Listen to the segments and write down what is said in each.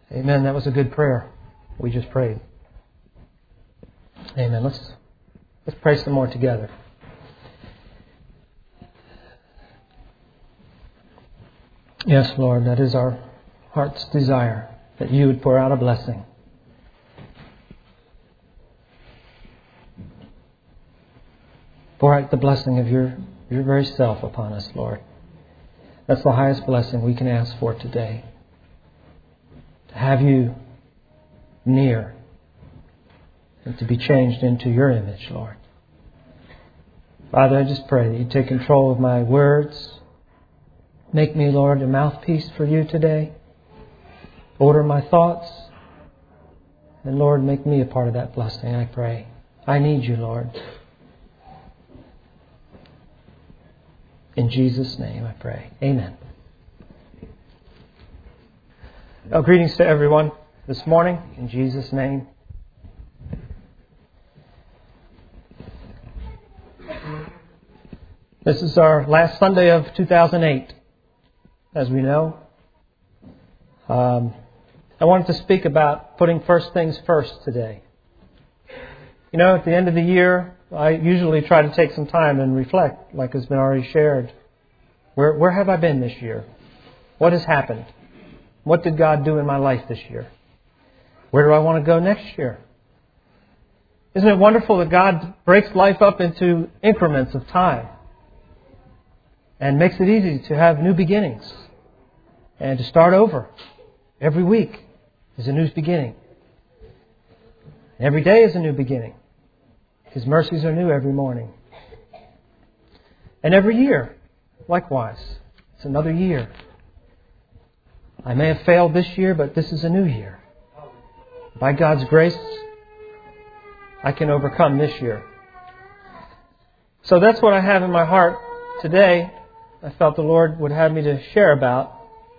Amen. That was a good prayer we just prayed. Amen. Let's pray some more together. Yes, Lord, that is our heart's desire, that you would pour out a blessing. Pour out the blessing of your very self upon us, Lord. That's the highest blessing we can ask for today. To have you near and to be changed into your image, Lord. Father, I just pray that you take control of my words. Make me, Lord, a mouthpiece for you today. Order my thoughts. And Lord, make me a part of that blessing, I pray. I need you, Lord. In Jesus' name I pray. Amen. Well, greetings to everyone this morning. In Jesus' name. This is our last Sunday of 2008, as we know. I wanted to speak about putting first things first today. You know, at the end of the year, I usually try to take some time and reflect, like has been already shared. Where have I been this year? What has happened? What did God do in my life this year? Where do I want to go next year? Isn't it wonderful that God breaks life up into increments of time and makes it easy to have new beginnings and to start over? Every week is a new beginning. Every day is a new beginning. His mercies are new every morning. And every year, likewise, it's another year. I may have failed this year, but this is a new year. By God's grace, I can overcome this year. So that's what I have in my heart today. I felt the Lord would have me to share about.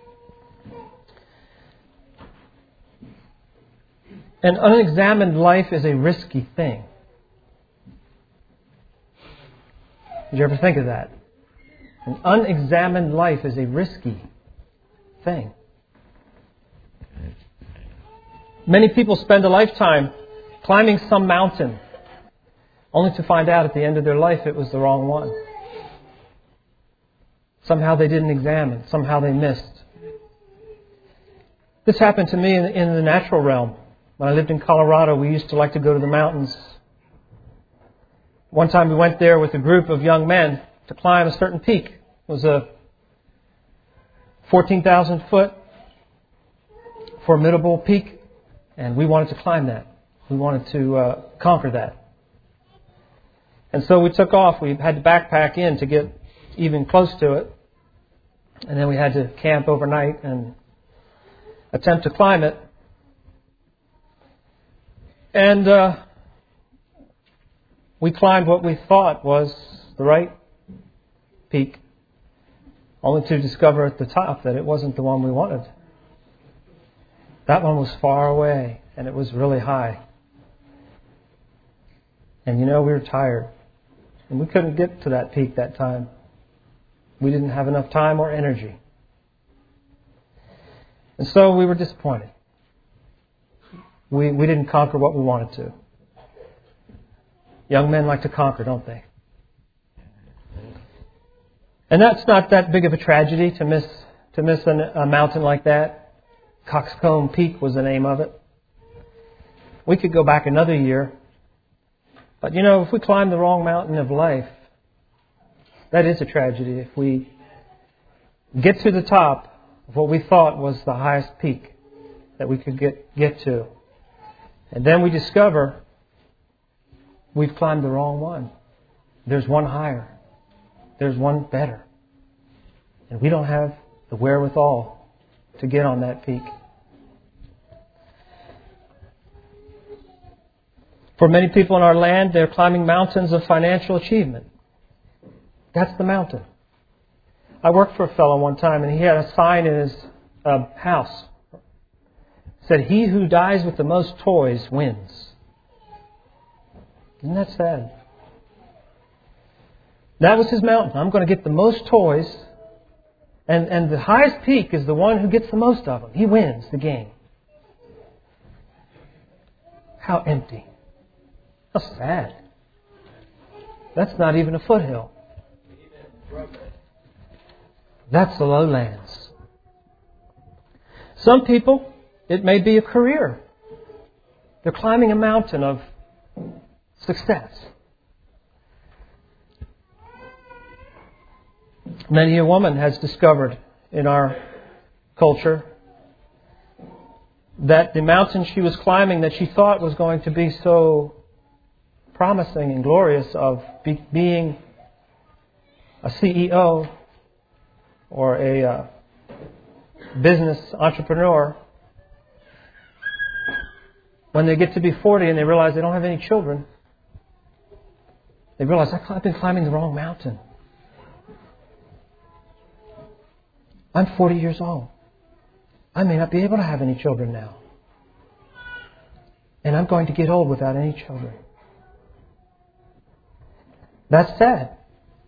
An unexamined life is a risky thing. Did you ever think of that? An unexamined life is a risky thing. Many people spend a lifetime climbing some mountain, only to find out at the end of their life it was the wrong one. Somehow they didn't examine. Somehow they missed. This happened to me in the natural realm. When I lived in Colorado, we used to like to go to the mountains. One time we went there with a group of young men to climb a certain peak. It was a 14,000 foot formidable peak, and we wanted to climb that. We wanted to conquer that. And so we took off. We had to backpack in to get even close to it. And then we had to camp overnight and attempt to climb it. And we climbed what we thought was the right peak, only to discover at the top that it wasn't the one we wanted. That one was far away, and it was really high. And you know, we were tired, and we couldn't get to that peak that time. We didn't have enough time or energy. And so we were disappointed. We didn't conquer what we wanted to. Young men like to conquer, don't they? And that's not that big of a tragedy to miss a mountain like that. Coxcomb Peak was the name of it. We could go back another year. But you know, if we climb the wrong mountain of life, that is a tragedy. If we get to the top of what we thought was the highest peak that we could get to, and then we discover we've climbed the wrong one. There's one higher. There's one better. And we don't have the wherewithal to get on that peak. For many people in our land, they're climbing mountains of financial achievement. That's the mountain. I worked for a fellow one time, and he had a sign in his house. It said, "He who dies with the most toys wins." Isn't that sad? That was his mountain. I'm going to get the most toys, and the highest peak is the one who gets the most of them. He wins the game. How empty. How sad. That's not even a foothill. That's the lowlands. Some people, it may be a career. They're climbing a mountain of success. Many a woman has discovered in our culture that the mountain she was climbing that she thought was going to be so promising and glorious of being a CEO or a business entrepreneur, when they get to be 40 and they realize they don't have any children, they realize, I've been climbing the wrong mountain. I'm 40 years old. I may not be able to have any children now. And I'm going to get old without any children. That's sad.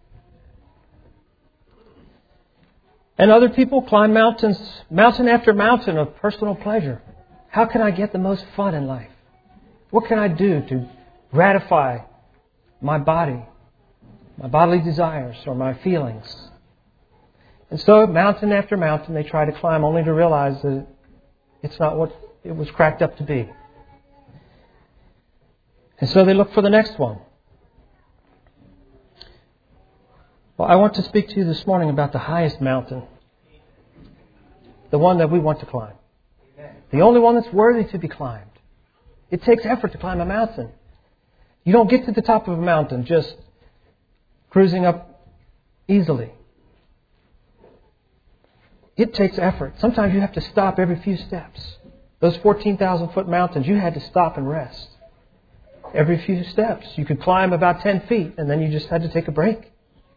And other people climb mountains, mountain after mountain of personal pleasure. How can I get the most fun in life? What can I do to gratify my body, my bodily desires, or my feelings? And so, mountain after mountain, they try to climb only to realize that it's not what it was cracked up to be. And so they look for the next one. Well, I want to speak to you this morning about the highest mountain. The one that we want to climb. The only one that's worthy to be climbed. It takes effort to climb a mountain. You don't get to the top of a mountain just cruising up easily. It takes effort. Sometimes you have to stop every few steps. Those 14,000 foot mountains, you had to stop and rest. Every few steps. You could climb about 10 feet and then you just had to take a break.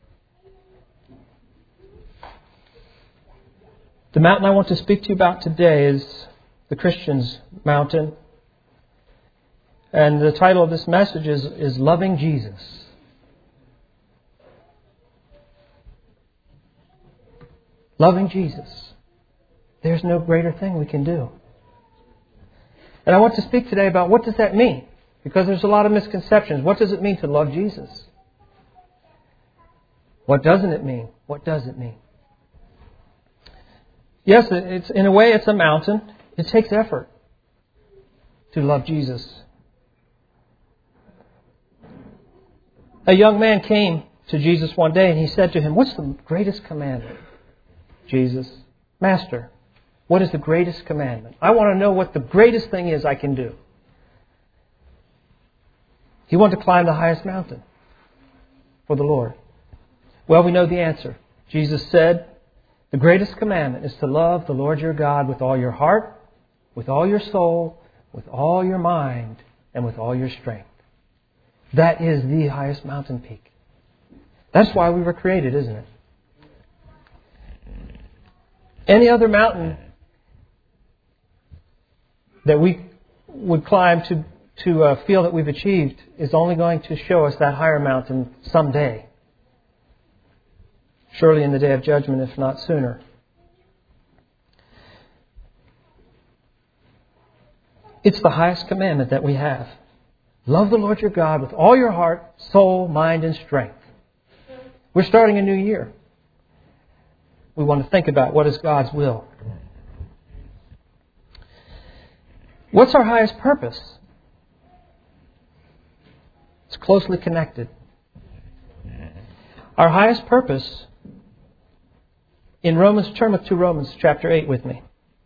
The mountain I want to speak to you about today is the Christian's mountain. And the title of this message is Loving Jesus. Loving Jesus. There's no greater thing we can do. And I want to speak today about what does that mean? Because there's a lot of misconceptions. What does it mean to love Jesus? What doesn't it mean? What does it mean? Yes, it's in a way it's a mountain. It takes effort to love Jesus. A young man came to Jesus one day and he said to him, "What's the greatest commandment?" Jesus, "Master, what is the greatest commandment? I want to know what the greatest thing is I can do." He wanted to climb the highest mountain for the Lord. Well, we know the answer. Jesus said, the greatest commandment is to love the Lord your God with all your heart, with all your soul, with all your mind, and with all your strength. That is the highest mountain peak. That's why we were created, isn't it? Any other mountain that we would climb to feel that we've achieved is only going to show us that higher mountain someday. Surely in the day of judgment, if not sooner. It's the highest commandment that we have. Love the Lord your God with all your heart, soul, mind, and strength. We're starting a new year. We want to think about what is God's will. What's our highest purpose? It's closely connected. Our highest purpose in Romans, turn to Romans chapter 8 with me.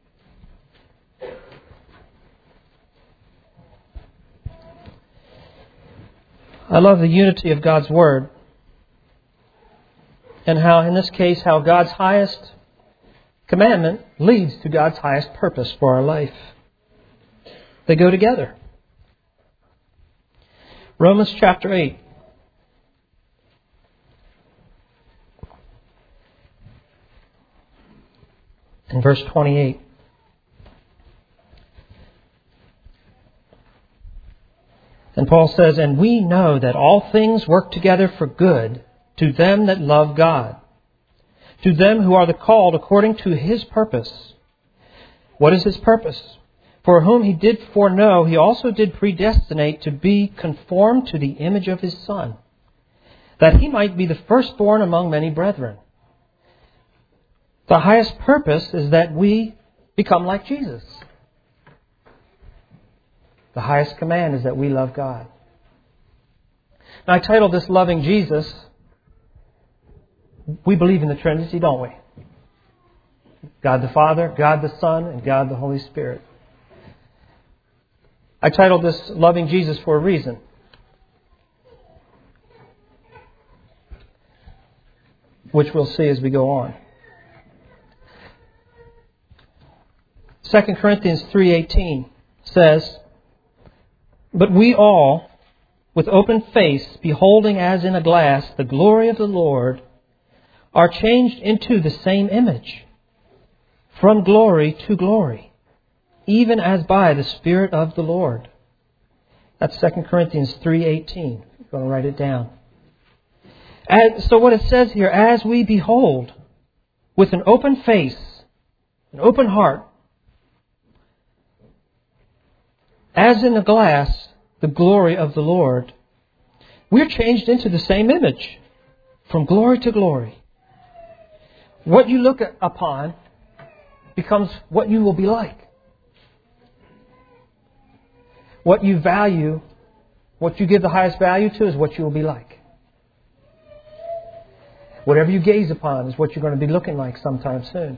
I love the unity of God's Word. And how, in this case, how God's highest commandment leads to God's highest purpose for our life. They go together. Romans chapter 8. In verse 28. And Paul says, "And we know that all things work together for good to them that love God, to them who are the called according to His purpose." What is His purpose? For whom He did foreknow, He also did predestinate to be conformed to the image of His Son, that He might be the firstborn among many brethren. The highest purpose is that we become like Jesus. The highest command is that we love God. Now, I titled this Loving Jesus. We believe in the Trinity, don't we? God the Father, God the Son, and God the Holy Spirit. I titled this Loving Jesus for a reason. Which we'll see as we go on. 2 Corinthians 3:18 says, "But we all, with open face, beholding as in a glass the glory of the Lord, are changed into the same image, from glory to glory, even as by the Spirit of the Lord." That's 2 Corinthians 3:18. You're going to write it down. And so what it says here, as we behold with an open face, an open heart, as in a glass, the glory of the Lord, we're changed into the same image, from glory to glory. What you look upon becomes what you will be like. What you value, what you give the highest value to is what you will be like. Whatever you gaze upon is what you're going to be looking like sometime soon.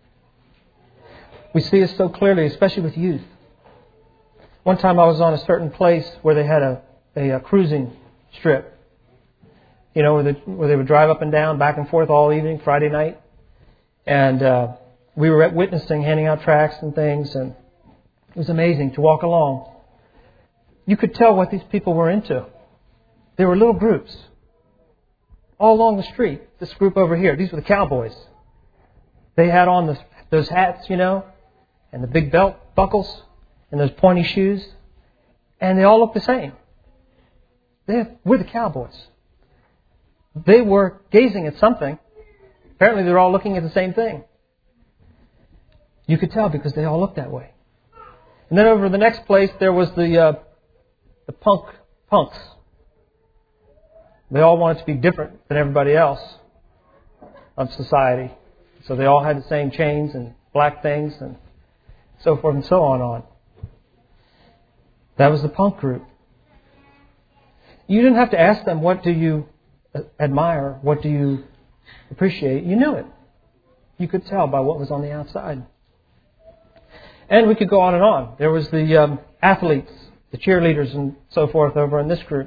We see this so clearly, especially with youth. One time I was on a certain place where they had a cruising strip. You know, where they would drive up and down, back and forth all evening, Friday night. And we were witnessing, handing out tracts and things, and it was amazing to walk along. You could tell what these people were into. They were little groups. All along the street. This group over here, these were the cowboys. They had on those hats, you know, and the big belt buckles, and those pointy shoes. And they all looked the same. We're the cowboys. They were gazing at something. Apparently they're all looking at the same thing. You could tell because they all looked that way. And then over the next place there was the punks. They all wanted to be different than everybody else of society. So they all had the same chains and black things and so forth and so on. That was the punk group. You didn't have to ask them, what do you admire? What do you appreciate? You knew it. You could tell by what was on the outside. And we could go on and on. There was the athletes, the cheerleaders and so forth over in this group.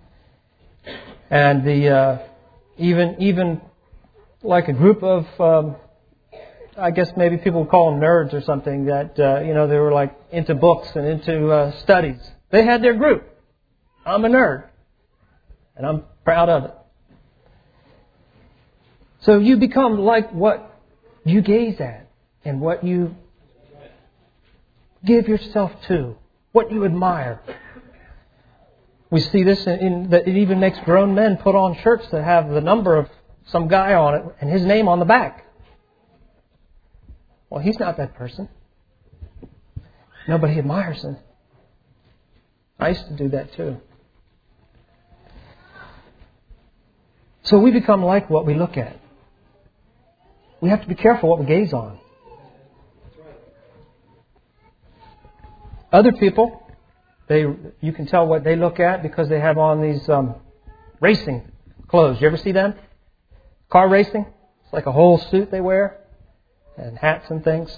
And the even like a group of, I guess maybe people would call them nerds or something, that, they were like into books and into studies. They had their group. I'm a nerd. And I'm proud of it. So you become like what you gaze at and what you give yourself to, what you admire. We see this in that it even makes grown men put on shirts that have the number of some guy on it and his name on the back. Well, he's not that person. Nobody admires him. I used to do that too. So we become like what we look at. We have to be careful what we gaze on. Other people, you can tell what they look at because they have on these racing clothes. You ever see them? Car racing. It's like a whole suit they wear and hats and things.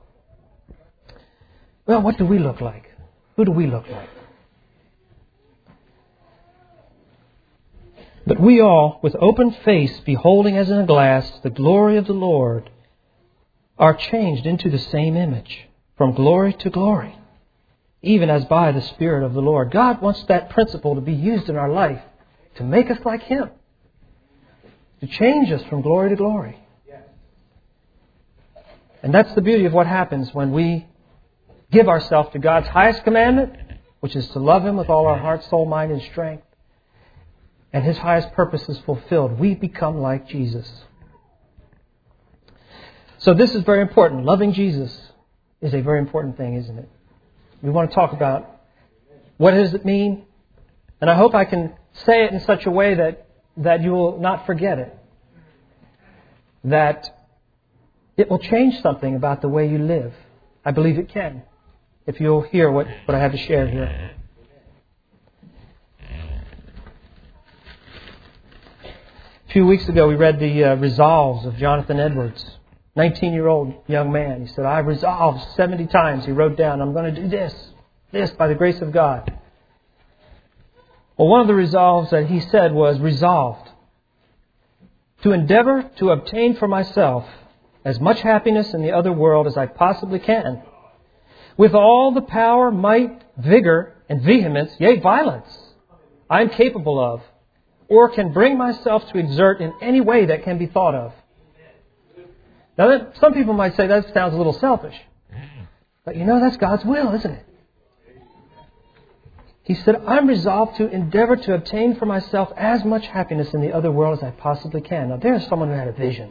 Well, what do we look like? Who do we look like? But we all, with open face, beholding as in a glass the glory of the Lord, are changed into the same image, from glory to glory, even as by the Spirit of the Lord. God wants that principle to be used in our life to make us like Him, to change us from glory to glory. And that's the beauty of what happens when we give ourselves to God's highest commandment, which is to love Him with all our heart, soul, mind, and strength. And His highest purpose is fulfilled. We become like Jesus. So this is very important. Loving Jesus is a very important thing, isn't it? We want to talk about what does it mean. And I hope I can say it in such a way that you will not forget it. That it will change something about the way you live. I believe it can, if you'll hear what I have to share here. A few weeks ago, we read the resolves of Jonathan Edwards, 19-year-old young man. He said, I resolved 70 times. He wrote down, I'm going to do this by the grace of God. Well, one of the resolves that he said was resolved to endeavor to obtain for myself as much happiness in the other world as I possibly can, with all the power, might, vigor, and vehemence, yea, violence, I am capable of, or can bring myself to exert in any way that can be thought of. Now, some people might say that sounds a little selfish. But that's God's will, isn't it? He said, I'm resolved to endeavor to obtain for myself as much happiness in the other world as I possibly can. Now, there's someone who had a vision.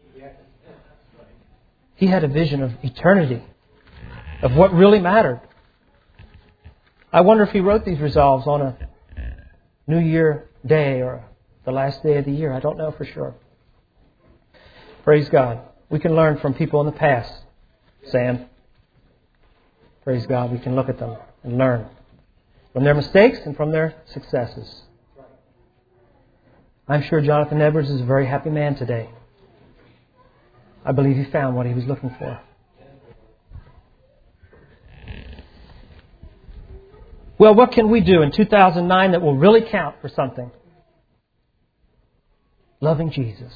He had a vision of eternity, of what really mattered. I wonder if he wrote these resolves on a New Year day or the last day of the year. I don't know for sure. Praise God. We can learn from people in the past, Sam. Praise God. We can look at them and learn from their mistakes and from their successes. I'm sure Jonathan Edwards is a very happy man today. I believe he found what he was looking for. Well, what can we do in 2009 that will really count for something? Loving Jesus.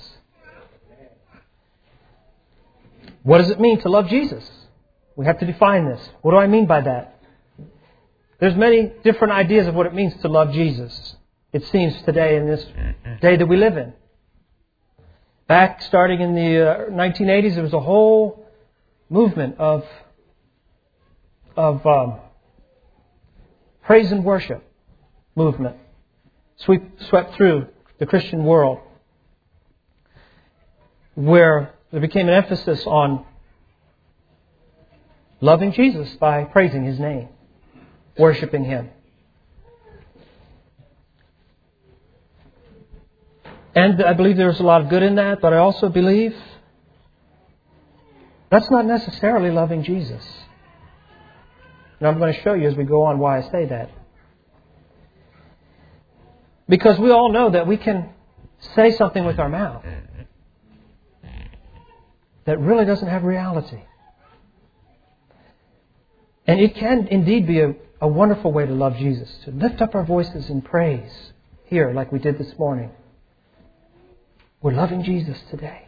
What does it mean to love Jesus? We have to define this. What do I mean by that? There's many different ideas of what it means to love Jesus. It seems today in this day that we live in. Back starting in the 1980s, there was a whole movement of praise and worship movement swept through the Christian world, where there became an emphasis on loving Jesus by praising His name, worshiping Him. And I believe there's a lot of good in that, but I also believe that's not necessarily loving Jesus. And I'm going to show you as we go on why I say that. Because we all know that we can say something with our mouth that really doesn't have reality. And it can indeed be a wonderful way to love Jesus, to lift up our voices in praise here like we did this morning. We're loving Jesus today.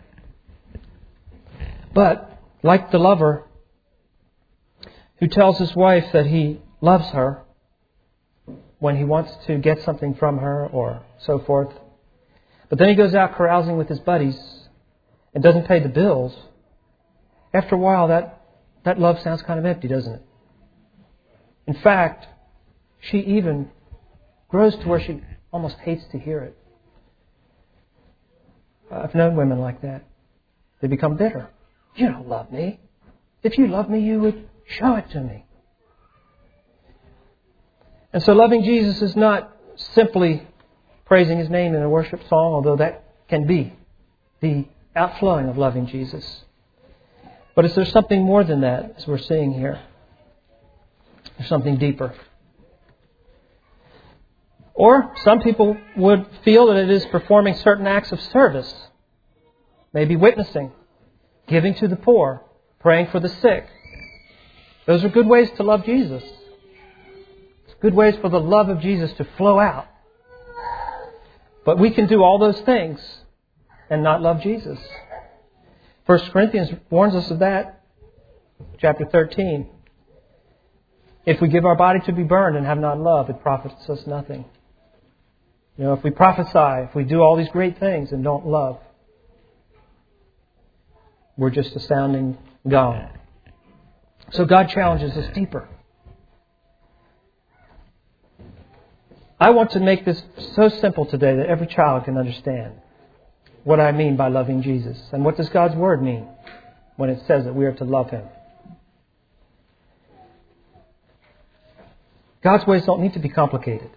But, like the lover who tells his wife that he loves her when he wants to get something from her or so forth, but then he goes out carousing with his buddies and doesn't pay the bills, after a while that love sounds kind of empty, doesn't it? In fact, she even grows to where she almost hates to hear it. I've known women like that. They become bitter. You don't love me. If you loved me, you would show it to me. And so loving Jesus is not simply praising His name in a worship song, although that can be the outflowing of loving Jesus. But there's something more than that, as we're seeing here. There's something deeper. Or some people would feel that it is performing certain acts of service. Maybe witnessing, giving to the poor, praying for the sick. Those are good ways to love Jesus. It's good ways for the love of Jesus to flow out. But we can do all those things and not love Jesus. 1 Corinthians warns us of that. Chapter 13. If we give our body to be burned and have not love, it profits us nothing. If we prophesy, if we do all these great things and don't love, we're just a sounding gong. So God challenges us deeper. I want to make this so simple today that every child can understand what I mean by loving Jesus. And what does God's Word mean when it says that we are to love Him? God's ways don't need to be complicated.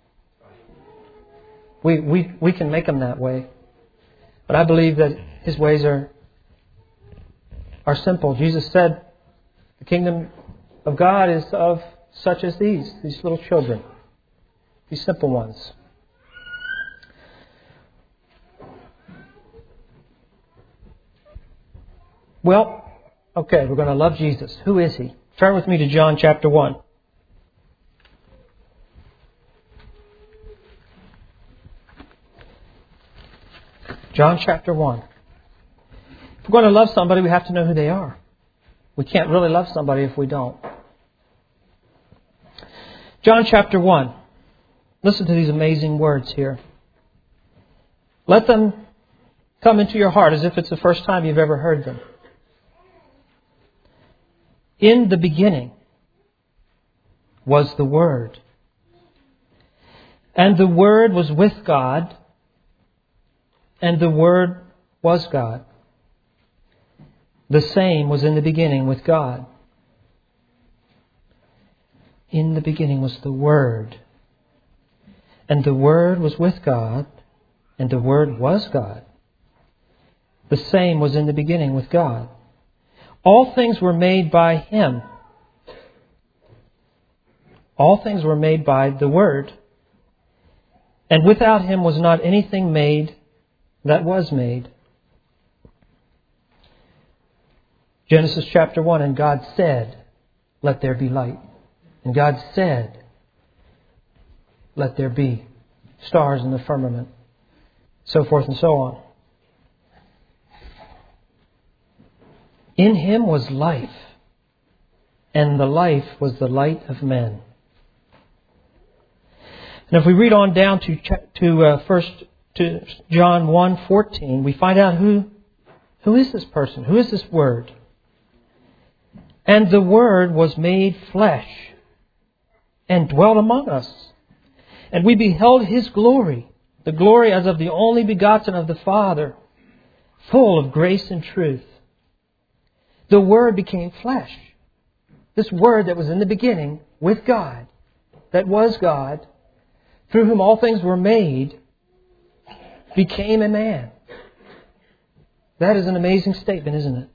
We can make them that way. But I believe that His ways are simple. Jesus said, the kingdom of God is of such as these little children, these simple ones. Well, okay, we're going to love Jesus. Who is He? Turn with me to John chapter 1. John chapter 1. If we're going to love somebody, we have to know who they are. We can't really love somebody if we don't. John chapter 1. Listen to these amazing words here. Let them come into your heart as if it's the first time you've ever heard them. In the beginning was the Word. And the Word was with God. And the Word was God. The same was in the beginning with God. In the beginning was the Word. And the Word was with God. And the Word was God. The same was in the beginning with God. All things were made by Him. All things were made by the Word. And without Him was not anything made that was made. Genesis chapter 1, and God said, let there be light. And God said, let there be stars in the firmament. So forth and so on. In Him was life, and the life was the light of men. And if we read on down to John 1:14, we find out who is this person? Who is this Word? And the Word was made flesh and dwelt among us. And we beheld His glory, the glory as of the only begotten of the Father, full of grace and truth. The Word became flesh. This Word that was in the beginning with God, that was God, through whom all things were made, became a man. That is an amazing statement, isn't it?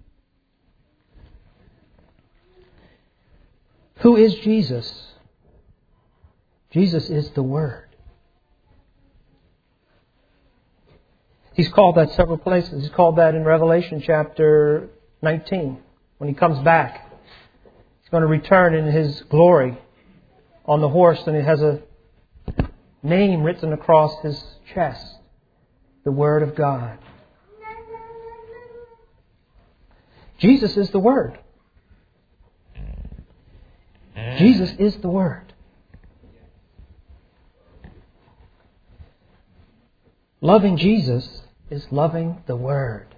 Who is Jesus? Jesus is the Word. He's called that several places. He's called that in Revelation chapter 19. When He comes back, He's going to return in His glory on the horse, and He has a name written across His chest. The Word of God. Jesus is the Word. Jesus is the Word. Loving Jesus is loving the Word.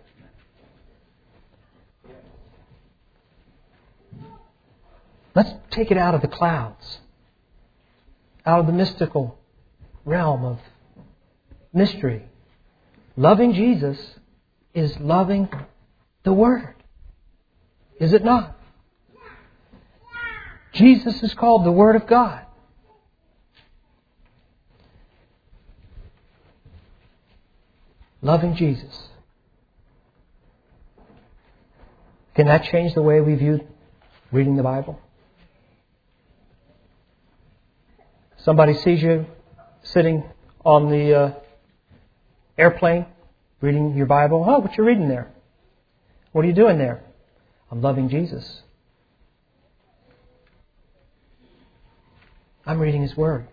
Let's take it out of the clouds, out of the mystical realm of mystery. Loving Jesus is loving the Word. Is it not? Jesus is called the Word of God. Loving Jesus. Can that change the way we view reading the Bible? Somebody sees you sitting on the airplane reading your Bible. Oh, what you reading there? What are you doing there? I'm loving Jesus. I'm reading His Word.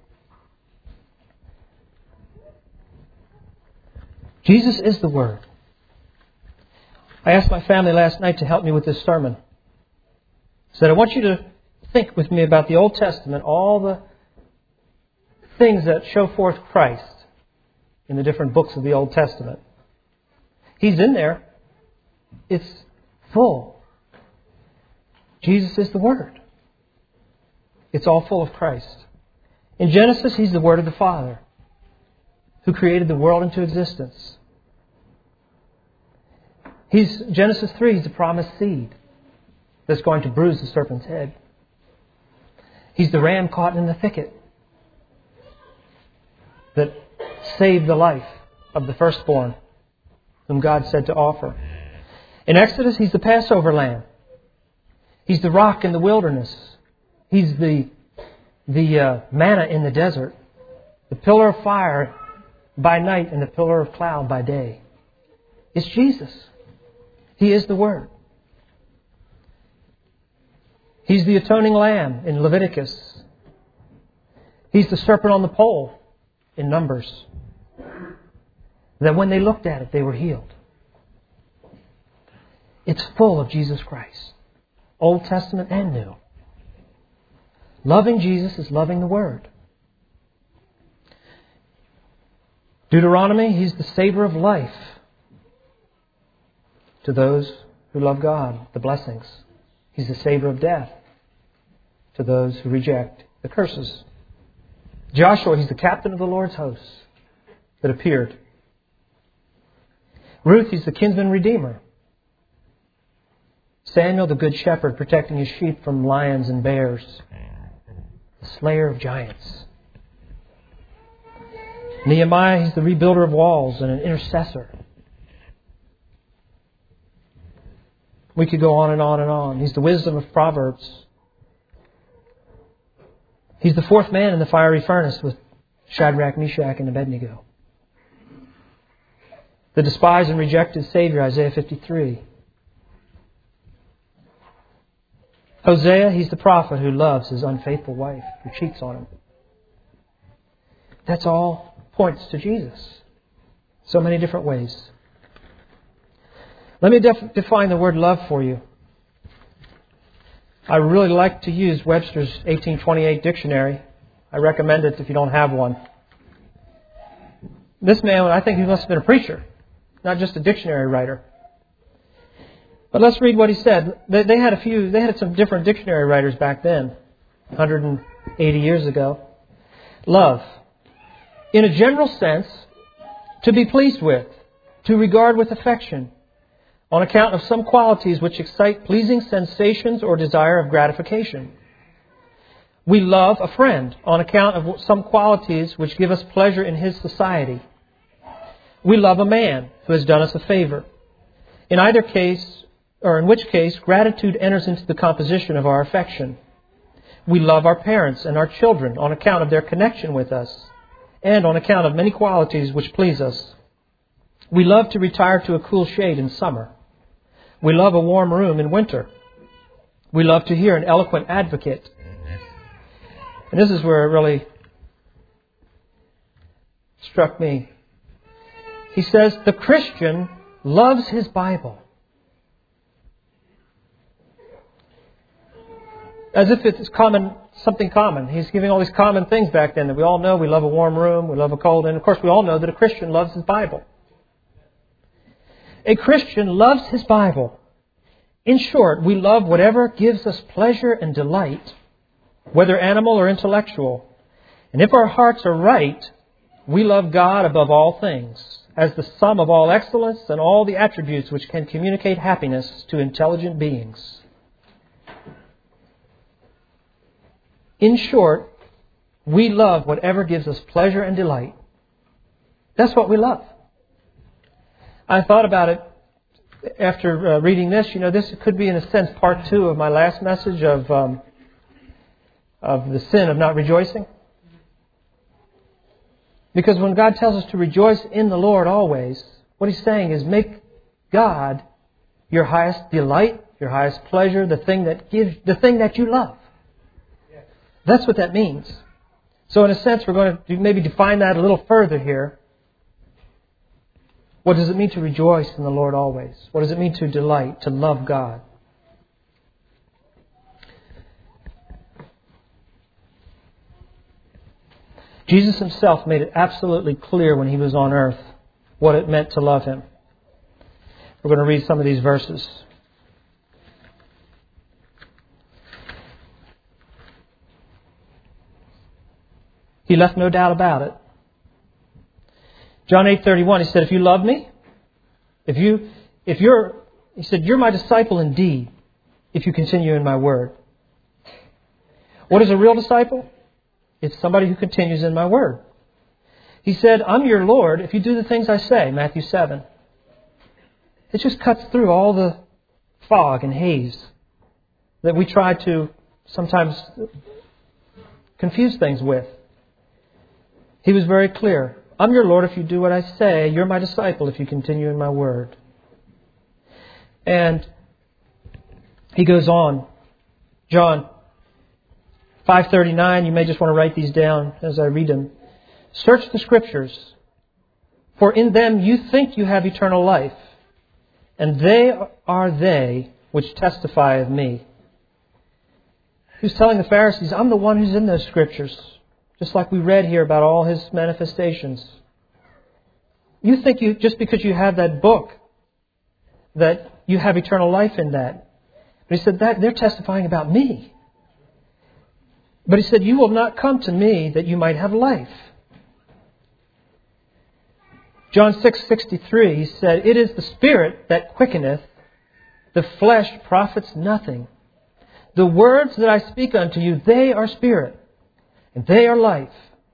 Jesus is the Word. I asked my family last night to help me with this sermon. I said, I want you to think with me about the Old Testament, all the things that show forth Christ in the different books of the Old Testament. He's in there. It's full. Jesus is the Word. It's all full of Christ. In Genesis, He's the Word of the Father, who created the world into existence. Genesis 3, He's the promised seed that's going to bruise the serpent's head. He's the ram caught in the thicket that saved the life of the firstborn whom God said to offer. In Exodus, He's the Passover lamb. He's the rock in the wilderness. He's the manna in the desert. The pillar of fire by night and the pillar of cloud by day. It's Jesus. He is the Word. He's the atoning lamb in Leviticus. He's the serpent on the pole in Numbers. That when they looked at it, they were healed. It's full of Jesus Christ. Old Testament and New. Loving Jesus is loving the Word. Deuteronomy, He's the savor of life to those who love God, the blessings. He's the savor of death to those who reject the curses. Joshua, He's the captain of the Lord's hosts that appeared. Ruth, He's the kinsman redeemer. Samuel, the good shepherd, protecting his sheep from lions and bears. The slayer of giants. Nehemiah, He's the rebuilder of walls and an intercessor. We could go on and on and on. He's the wisdom of Proverbs. He's the fourth man in the fiery furnace with Shadrach, Meshach, and Abednego. The despised and rejected Savior, Isaiah 53. Hosea, he's the prophet who loves his unfaithful wife, who cheats on him. That's all points to Jesus. So many different ways. Let me define the word love for you. I really like to use Webster's 1828 dictionary. I recommend it if you don't have one. This man, I think he must have been a preacher, not just a dictionary writer. But let's read what he said. They had some different dictionary writers back then, 180 years ago. Love. In a general sense, to be pleased with, to regard with affection, on account of some qualities which excite pleasing sensations or desire of gratification. We love a friend on account of some qualities which give us pleasure in his society. We love a man who has done us a favor. In either case, or in which case, gratitude enters into the composition of our affection. We love our parents and our children on account of their connection with us and on account of many qualities which please us. We love to retire to a cool shade in summer. We love a warm room in winter. We love to hear an eloquent advocate. And this is where it really struck me. He says, the Christian loves his Bible. As if it's something common. He's giving all these common things back then that we all know. We love a warm room. We love a cold. And of course we all know that a Christian loves his Bible. A Christian loves his Bible. In short, we love whatever gives us pleasure and delight, whether animal or intellectual. And if our hearts are right, we love God above all things, as the sum of all excellence and all the attributes which can communicate happiness to intelligent beings. In short, we love whatever gives us pleasure and delight. That's what we love. I thought about it after reading this. You know, this could be, in a sense, part 2 of my last message of the sin of not rejoicing. Because when God tells us to rejoice in the Lord always, what He's saying is make God your highest delight, your highest pleasure, the thing that you love. That's what that means. So in a sense, we're going to maybe define that a little further here. What does it mean to rejoice in the Lord always? What does it mean to delight, to love God? Jesus Himself made it absolutely clear when He was on earth what it meant to love Him. We're going to read some of these verses. He left no doubt about it. John 8:31, He said, if you love me, He said, you're my disciple indeed, if you continue in my word. What is a real disciple? It's somebody who continues in my word. He said, I'm your Lord if you do the things I say, Matthew 7. It just cuts through all the fog and haze that we try to sometimes confuse things with. He was very clear. I'm your Lord if you do what I say. You're my disciple if you continue in my word. And he goes on. John 5:39, you may just want to write these down as I read them. Search the Scriptures, for in them you think you have eternal life, and they are they which testify of me. He's telling the Pharisees, I'm the one who's in those Scriptures, just like we read here about all His manifestations. You think just because you have that book, that you have eternal life in that. But He said that they're testifying about me. But He said, you will not come to me that you might have life. John 6:63, He said, it is the Spirit that quickeneth, the flesh profits nothing. The words that I speak unto you, they are spirit, and they are life.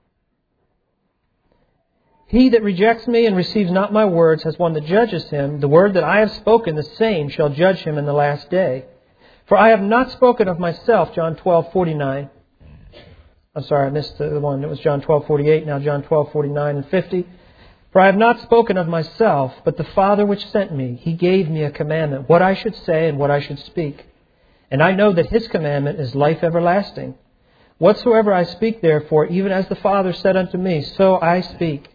He that rejects me and receives not my words has one that judges him. The word that I have spoken, the same shall judge him in the last day. For I have not spoken of myself, John 12:49. I'm sorry, I missed the one. It was John 12:48, now John 12:49 and 50. For I have not spoken of myself, but the Father which sent me, He gave me a commandment, what I should say and what I should speak. And I know that His commandment is life everlasting. Whatsoever I speak, therefore, even as the Father said unto me, so I speak.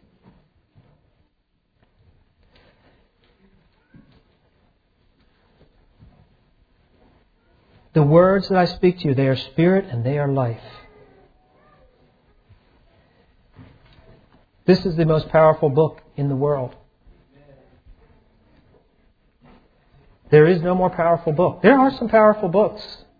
The words that I speak to you, they are spirit and they are life. This is the most powerful book in the world. There is no more powerful book. There are some powerful books.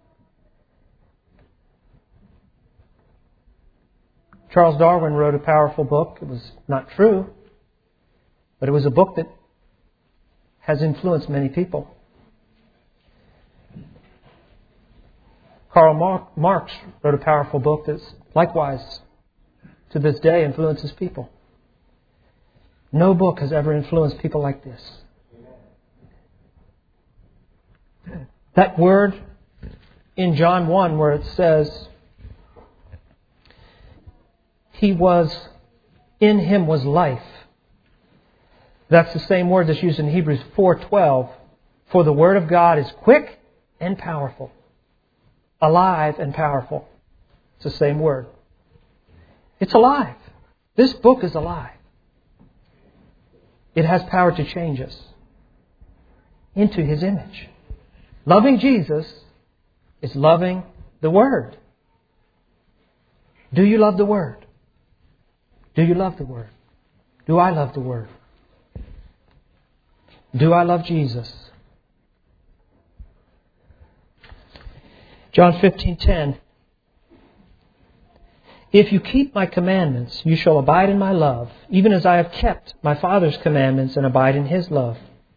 Charles Darwin wrote a powerful book. It was not true, but it was a book that has influenced many people. Karl Marx wrote a powerful book that likewise, to this day, influences people. No book has ever influenced people like this. That word in John 1 where it says, in Him was life. That's the same word that's used in Hebrews 4:12. For the Word of God is quick and powerful. Alive and powerful. It's the same word. It's alive. This book is alive. It has power to change us into His image. Loving Jesus is loving the Word. Do you love the Word? Do you love the Word? Do I love the Word? Do I love Jesus? John 15:10. If you keep my commandments, you shall abide in my love, even as I have kept my Father's commandments and abide in His love.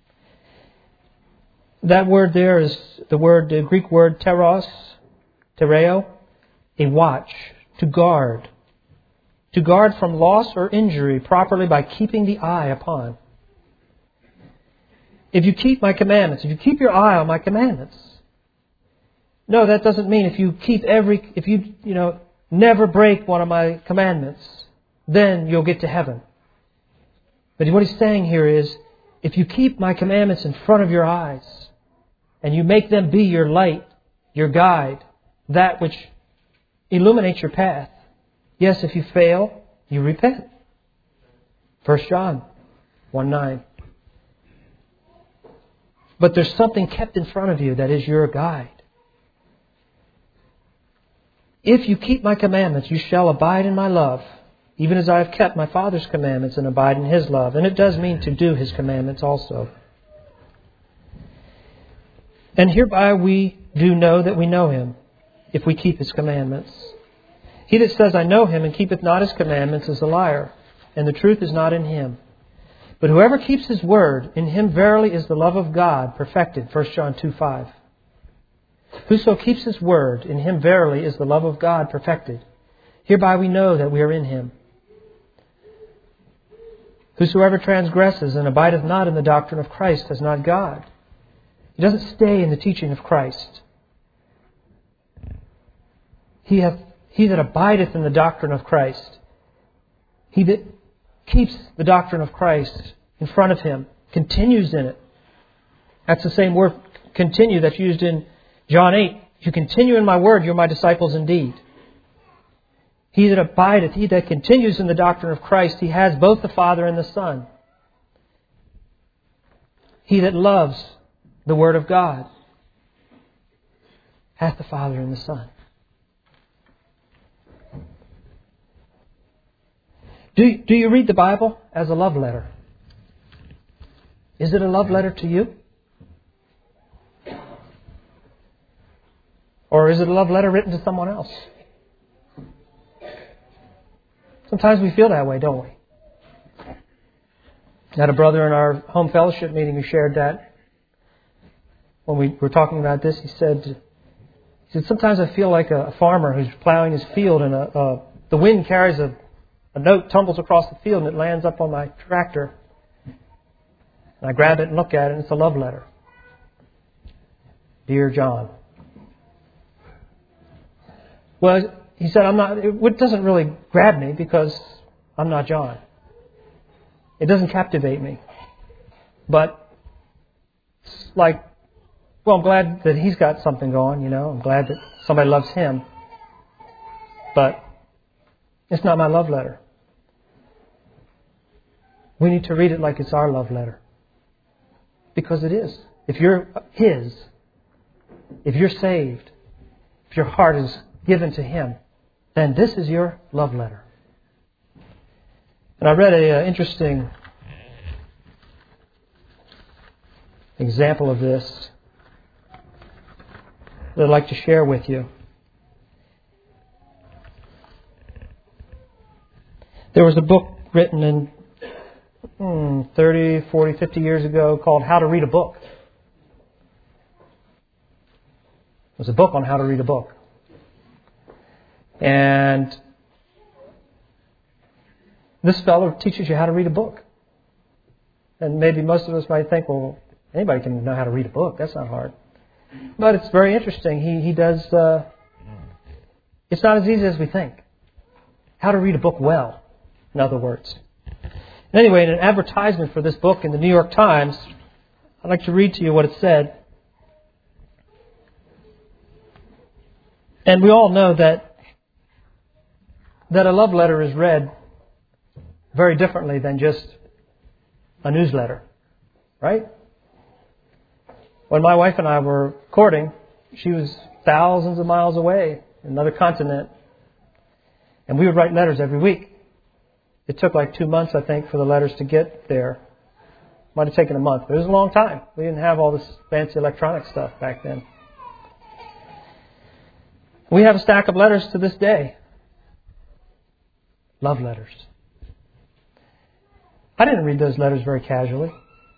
That word there is the Greek word tereo, a watch, to guard. To guard from loss or injury properly by keeping the eye upon. If you keep my commandments, if you keep your eye on my commandments. No, that doesn't mean if you never break one of my commandments, then you'll get to heaven. But what He's saying here is, if you keep my commandments in front of your eyes, and you make them be your light, your guide, that which illuminates your path. Yes, if you fail, you repent. 1 John 1:9. But there's something kept in front of you that is your guide. If you keep my commandments, you shall abide in my love, even as I have kept my Father's commandments and abide in His love. And it does mean to do His commandments also. And hereby we do know that we know Him, if we keep His commandments. He that says, I know Him, and keepeth not His commandments, is a liar, and the truth is not in him. But whoever keeps His word, in him verily is the love of God perfected. 1 John 2:5. Whoso keeps His word, in him verily is the love of God perfected. Hereby we know that we are in Him. Whosoever transgresses and abideth not in the doctrine of Christ has not God. He doesn't stay in the teaching of Christ. He that abideth in the doctrine of Christ, he that keeps the doctrine of Christ in front of him, continues in it. That's the same word, continue, that's used in John 8. If you continue in my word, you're my disciples indeed. He that abideth, he that continues in the doctrine of Christ, he has both the Father and the Son. He that loves the Word of God hath the Father and the Son. Do you read the Bible as a love letter? Is it a love letter to you? Or is it a love letter written to someone else? Sometimes we feel that way, don't we? I had a brother in our home fellowship meeting who shared that. When we were talking about this, he said, sometimes I feel like a farmer who's plowing his field and the wind carries a note, tumbles across the field, and it lands up on my tractor. And I grab it and look at it, and it's a love letter. Dear John. Well, he said, it doesn't really grab me because I'm not John. It doesn't captivate me. But it's like, well, I'm glad that he's got something going, you know. I'm glad that somebody loves him. But it's not my love letter. We need to read it like it's our love letter. Because it is. If you're His, if you're saved, if your heart is given to Him, then this is your love letter. And I read an interesting example of this that I'd like to share with you. There was a book written in 30, 40, 50 years ago called How to Read a Book. It was a book on how to read a book. And this fellow teaches you how to read a book. And maybe most of us might think, well, anybody can know how to read a book. That's not hard. But it's very interesting. He does... it's not as easy as we think. How to read a book well, in other words. And anyway, in an advertisement for this book in the New York Times, I'd like to read to you what it said. And we all know that a love letter is read very differently than just a newsletter, right? When my wife and I were courting, she was thousands of miles away in another continent, and we would write letters every week. It took like 2 months, I think, for the letters to get there. Might have taken a month, but it was a long time. We didn't have all this fancy electronic stuff back then. We have a stack of letters to this day. Love letters. I didn't read those letters very casually.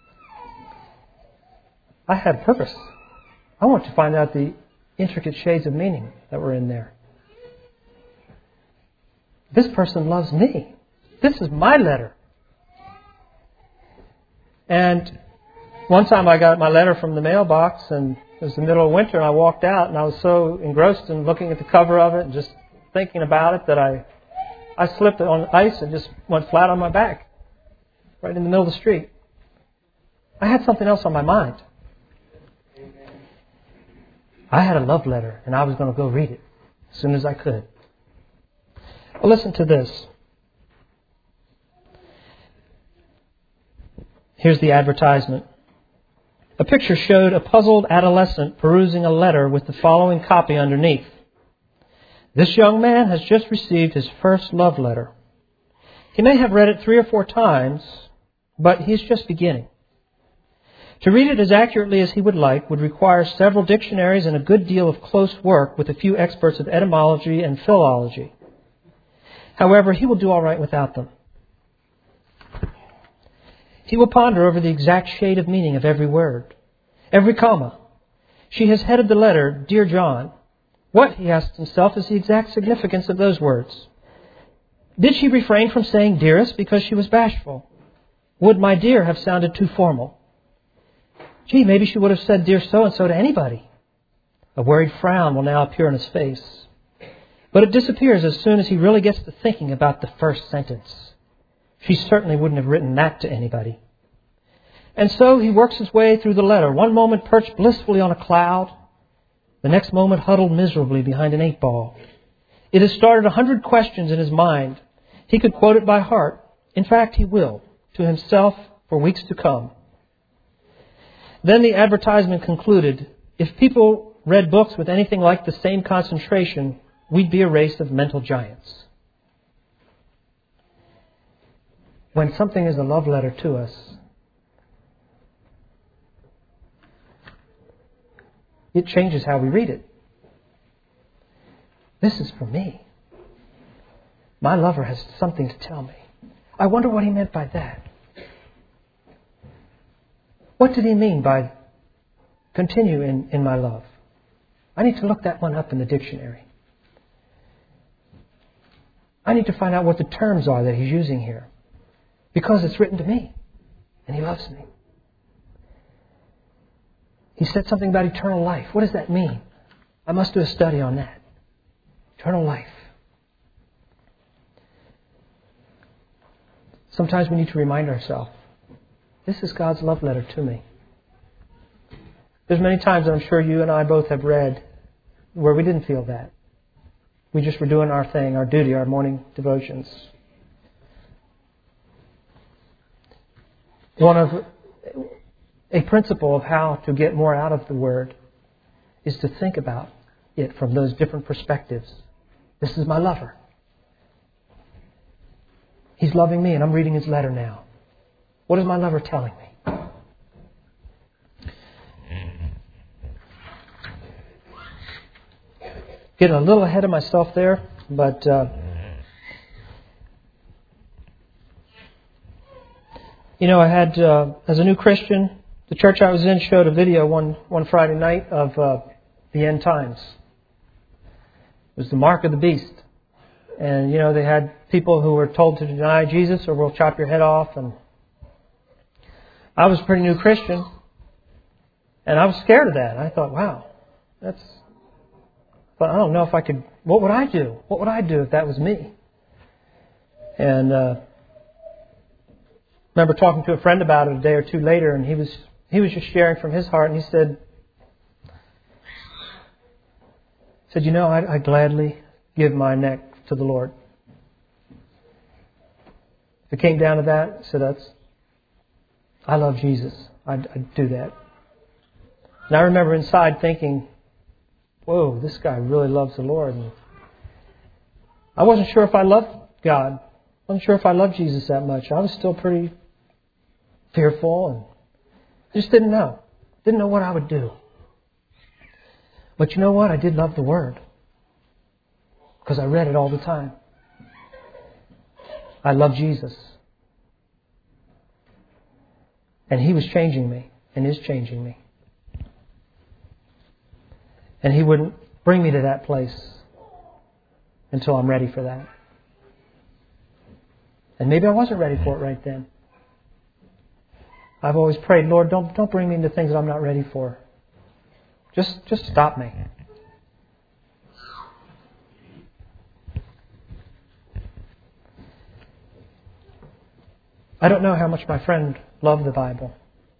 I had a purpose. I want to find out the intricate shades of meaning that were in there. This person loves me. This is my letter. And one time I got my letter from the mailbox, and it was the middle of winter, and I walked out, and I was so engrossed in looking at the cover of it and just thinking about it that I slipped on ice and just went flat on my back, right in the middle of the street. I had something else on my mind. I had a love letter, and I was going to go read it as soon as I could. Well, listen to this. Here's the advertisement. A picture showed a puzzled adolescent perusing a letter with the following copy underneath. This young man has just received his first love letter. He may have read it 3 or 4 times, but he's just beginning. To read it as accurately as he would like would require several dictionaries and a good deal of close work with a few experts of etymology and philology. However, he will do all right without them. He will ponder over the exact shade of meaning of every word, every comma. She has headed the letter, Dear John. What, he asks himself, is the exact significance of those words? Did she refrain from saying dearest because she was bashful? Would my dear have sounded too formal? Gee, maybe she would have said dear so-and-so to anybody. A worried frown will now appear on his face. But it disappears as soon as he really gets to thinking about the first sentence. She certainly wouldn't have written that to anybody. And so he works his way through the letter, one moment perched blissfully on a cloud, the next moment huddled miserably behind an 8-ball. It has started 100 questions in his mind. He could quote it by heart. In fact, he will, to himself for weeks to come. Then the advertisement concluded, if people read books with anything like the same concentration, we'd be a race of mental giants. When something is a love letter to us, it changes how we read it. This is for me. My lover has something to tell me. I wonder what he meant by that. What did he mean by continue in my love? I need to look that one up in the dictionary. I need to find out what the terms are that he's using here. Because it's written to me. And he loves me. He said something about eternal life. What does that mean? I must do a study on that. Eternal life. Sometimes we need to remind ourselves, this is God's love letter to me. There's many times that I'm sure you and I both have read where we didn't feel that. We just were doing our thing, our duty, our morning devotions. A principle of how to get more out of the Word is to think about it from those different perspectives. This is my lover. He's loving me and I'm reading his letter now. What is my lover telling me? Getting a little ahead of myself there, but I had, as a new Christian, the church I was in showed a video one Friday night of the end times. It was the mark of the beast. And, they had people who were told to deny Jesus or we'll chop your head off. And I was a pretty new Christian. And I was scared of that. I thought, wow, but I don't know if I could, what would I do? What would I do if that was me? And remember talking to a friend about it a day or two later, and he was just sharing from his heart, and he said, I'd gladly give my neck to the Lord. If it came down to that, I said, I love Jesus. I'd do that. And I remember inside thinking, whoa, this guy really loves the Lord. And I wasn't sure if I loved God. I wasn't sure if I loved Jesus that much. I was still pretty fearful and I just didn't know. Didn't know what I would do. But you know what? I did love the Word. Because I read it all the time. I love Jesus. And He was changing me and is changing me. And He wouldn't bring me to that place until I'm ready for that. And maybe I wasn't ready for it right then. I've always prayed, Lord, don't bring me into things that I'm not ready for. Just stop me. I don't know how much my friend loved the Bible.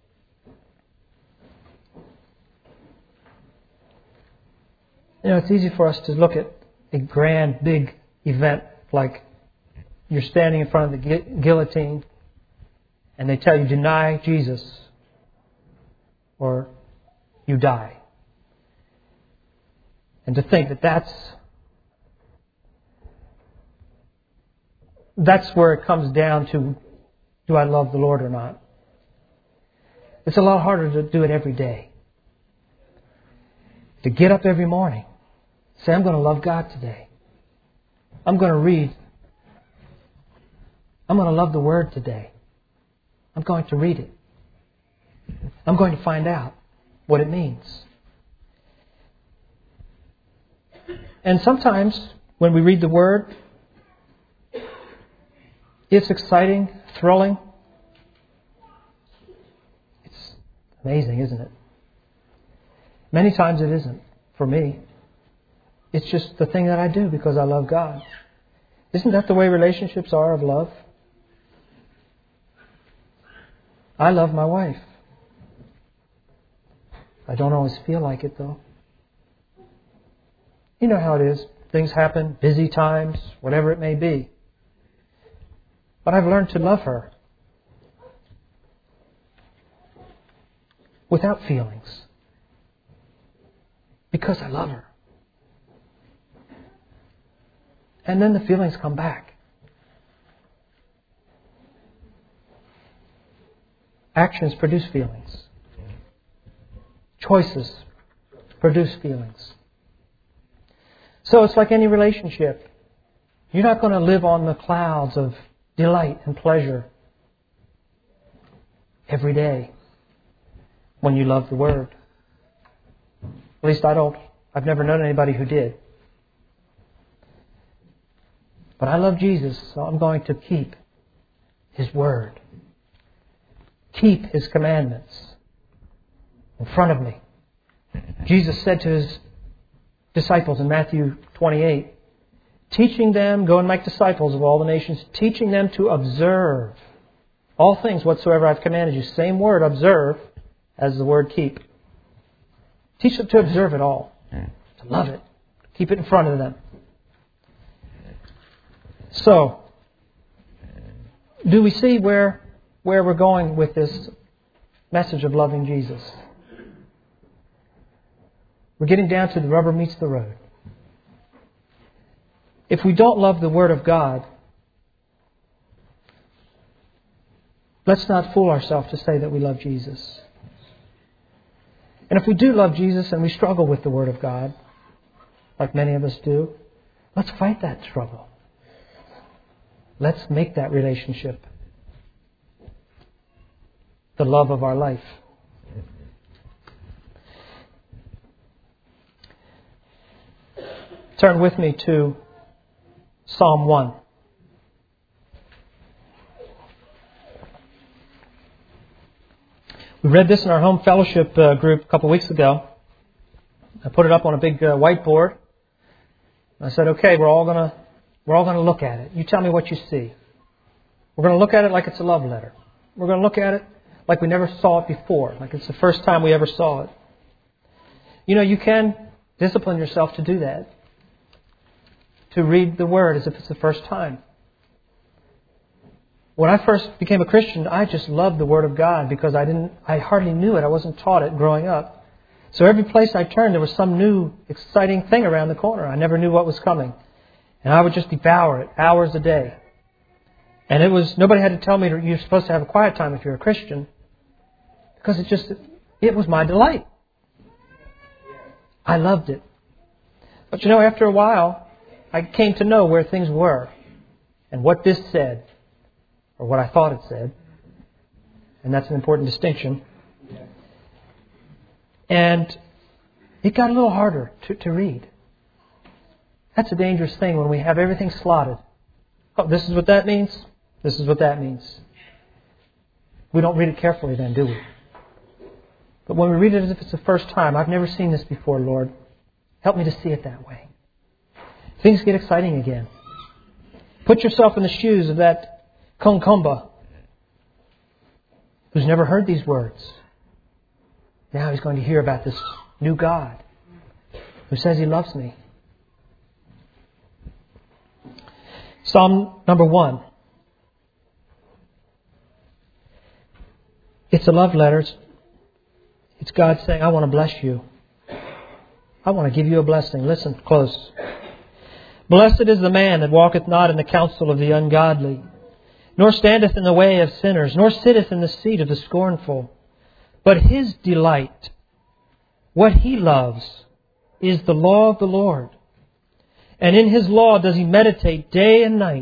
It's easy for us to look at a grand, big event like you're standing in front of the guillotine and they tell you, deny Jesus or you die. And to think that that's where it comes down to, do I love the Lord or not? It's a lot harder to do it every day. To get up every morning, say, I'm going to love God today. I'm going to read. I'm going to love the Word today. I'm going to read it. I'm going to find out what it means. And sometimes when we read the Word, it's exciting, thrilling. It's amazing, isn't it? Many times it isn't for me. It's just the thing that I do because I love God. Isn't that the way relationships are of love? I love my wife. I don't always feel like it, though. You know how it is. Things happen, busy times, whatever it may be. But I've learned to love her without feelings because I love her. And then the feelings come back. Actions produce feelings. Choices produce feelings. So it's like any relationship. You're not going to live on the clouds of delight and pleasure every day when you love the Word. At least I don't. I've never known anybody who did. But I love Jesus, so I'm going to keep His Word. Keep His commandments in front of me. Jesus said to His disciples in Matthew 28, teaching them, go and make disciples of all the nations, teaching them to observe all things whatsoever I've commanded you. Same word, observe, as the word keep. Teach them to observe it all, to love it, keep it in front of them. So, do we see where we're going with this message of loving Jesus? We're getting down to the rubber meets the road. If we don't love the Word of God, let's not fool ourselves to say that we love Jesus. And if we do love Jesus and we struggle with the Word of God, like many of us do, let's fight that struggle. Let's make that relationship the love of our life. Turn with me to Psalm 1. We read this in our home fellowship group a couple of weeks ago. I put it up on a big whiteboard. I said, okay, we're all going to look at it. You tell me what you see. We're going to look at it like it's a love letter. We're going to look at it like we never saw it before, like it's the first time we ever saw it. You know, you can discipline yourself to do that. To read the Word as if it's the first time. When I first became a Christian, I just loved the Word of God because I hardly knew it. I wasn't taught it growing up. So every place I turned, there was some new, exciting thing around the corner. I never knew what was coming. And I would just devour it, hours a day. And nobody had to tell me you're supposed to have a quiet time if you're a Christian. Because it was my delight. I loved it. But you know, after a while, I came to know where things were and what this said, or what I thought it said. And that's an important distinction. And it got a little harder to read. That's a dangerous thing when we have everything slotted. Oh, this is what that means. This is what that means. We don't read it carefully then, do we? But when we read it as if it's the first time, I've never seen this before, Lord. Help me to see it that way. Things get exciting again. Put yourself in the shoes of that Concomba who's never heard these words. Now he's going to hear about this new God who says He loves me. Psalm number 1. It's a love letter. It's God saying, I want to bless you. I want to give you a blessing. Listen close. Blessed is the man that walketh not in the counsel of the ungodly, nor standeth in the way of sinners, nor sitteth in the seat of the scornful. But his delight, what he loves, is the law of the Lord. And in His law does he meditate day and night.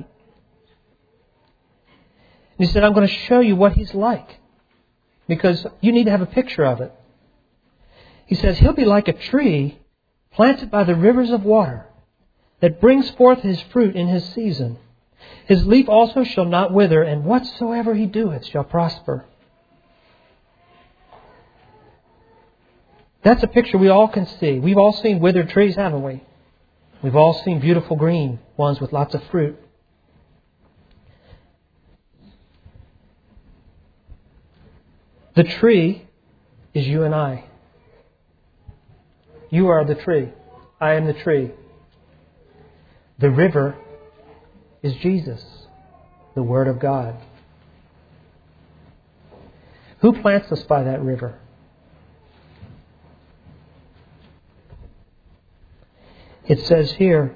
And he said, I'm going to show you what He's like, because you need to have a picture of it. He says, He'll be like a tree planted by the rivers of water, that brings forth his fruit in his season. His leaf also shall not wither, and whatsoever he doeth shall prosper. That's a picture we all can see. We've all seen withered trees, haven't we? We've all seen beautiful green ones with lots of fruit. The tree is you and I. You are the tree. I am the tree. The river is Jesus, the Word of God. Who plants us by that river? It says here,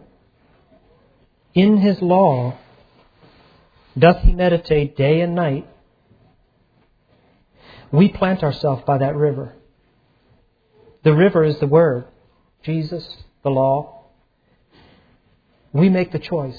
in his law doth he meditate day and night. We plant ourselves by that river. The river is the Word, Jesus, the law. We make the choice.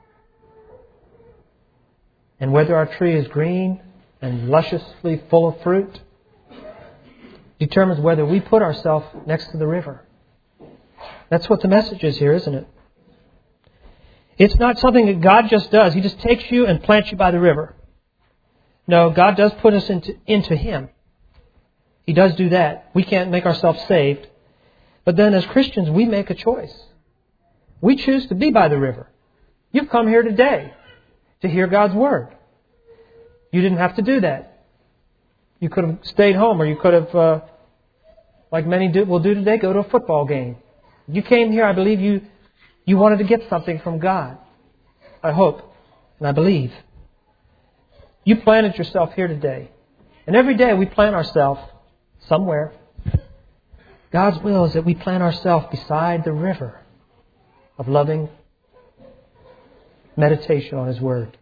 And whether our tree is green and lusciously full of fruit determines whether we put ourselves next to the river. That's what the message is here, isn't it? It's not something that God just does. He just takes you and plants you by the river. No, God does put us into Him. He does do that. We can't make ourselves saved. But then as Christians, we make a choice. We choose to be by the river. You've come here today to hear God's Word. You didn't have to do that. You could have stayed home, or you could have, like many will do today, go to a football game. You came here, I believe you wanted to get something from God. I hope and I believe. You planted yourself here today. And every day we plant ourselves somewhere. God's will is that we plant ourselves beside the river of loving meditation on His Word.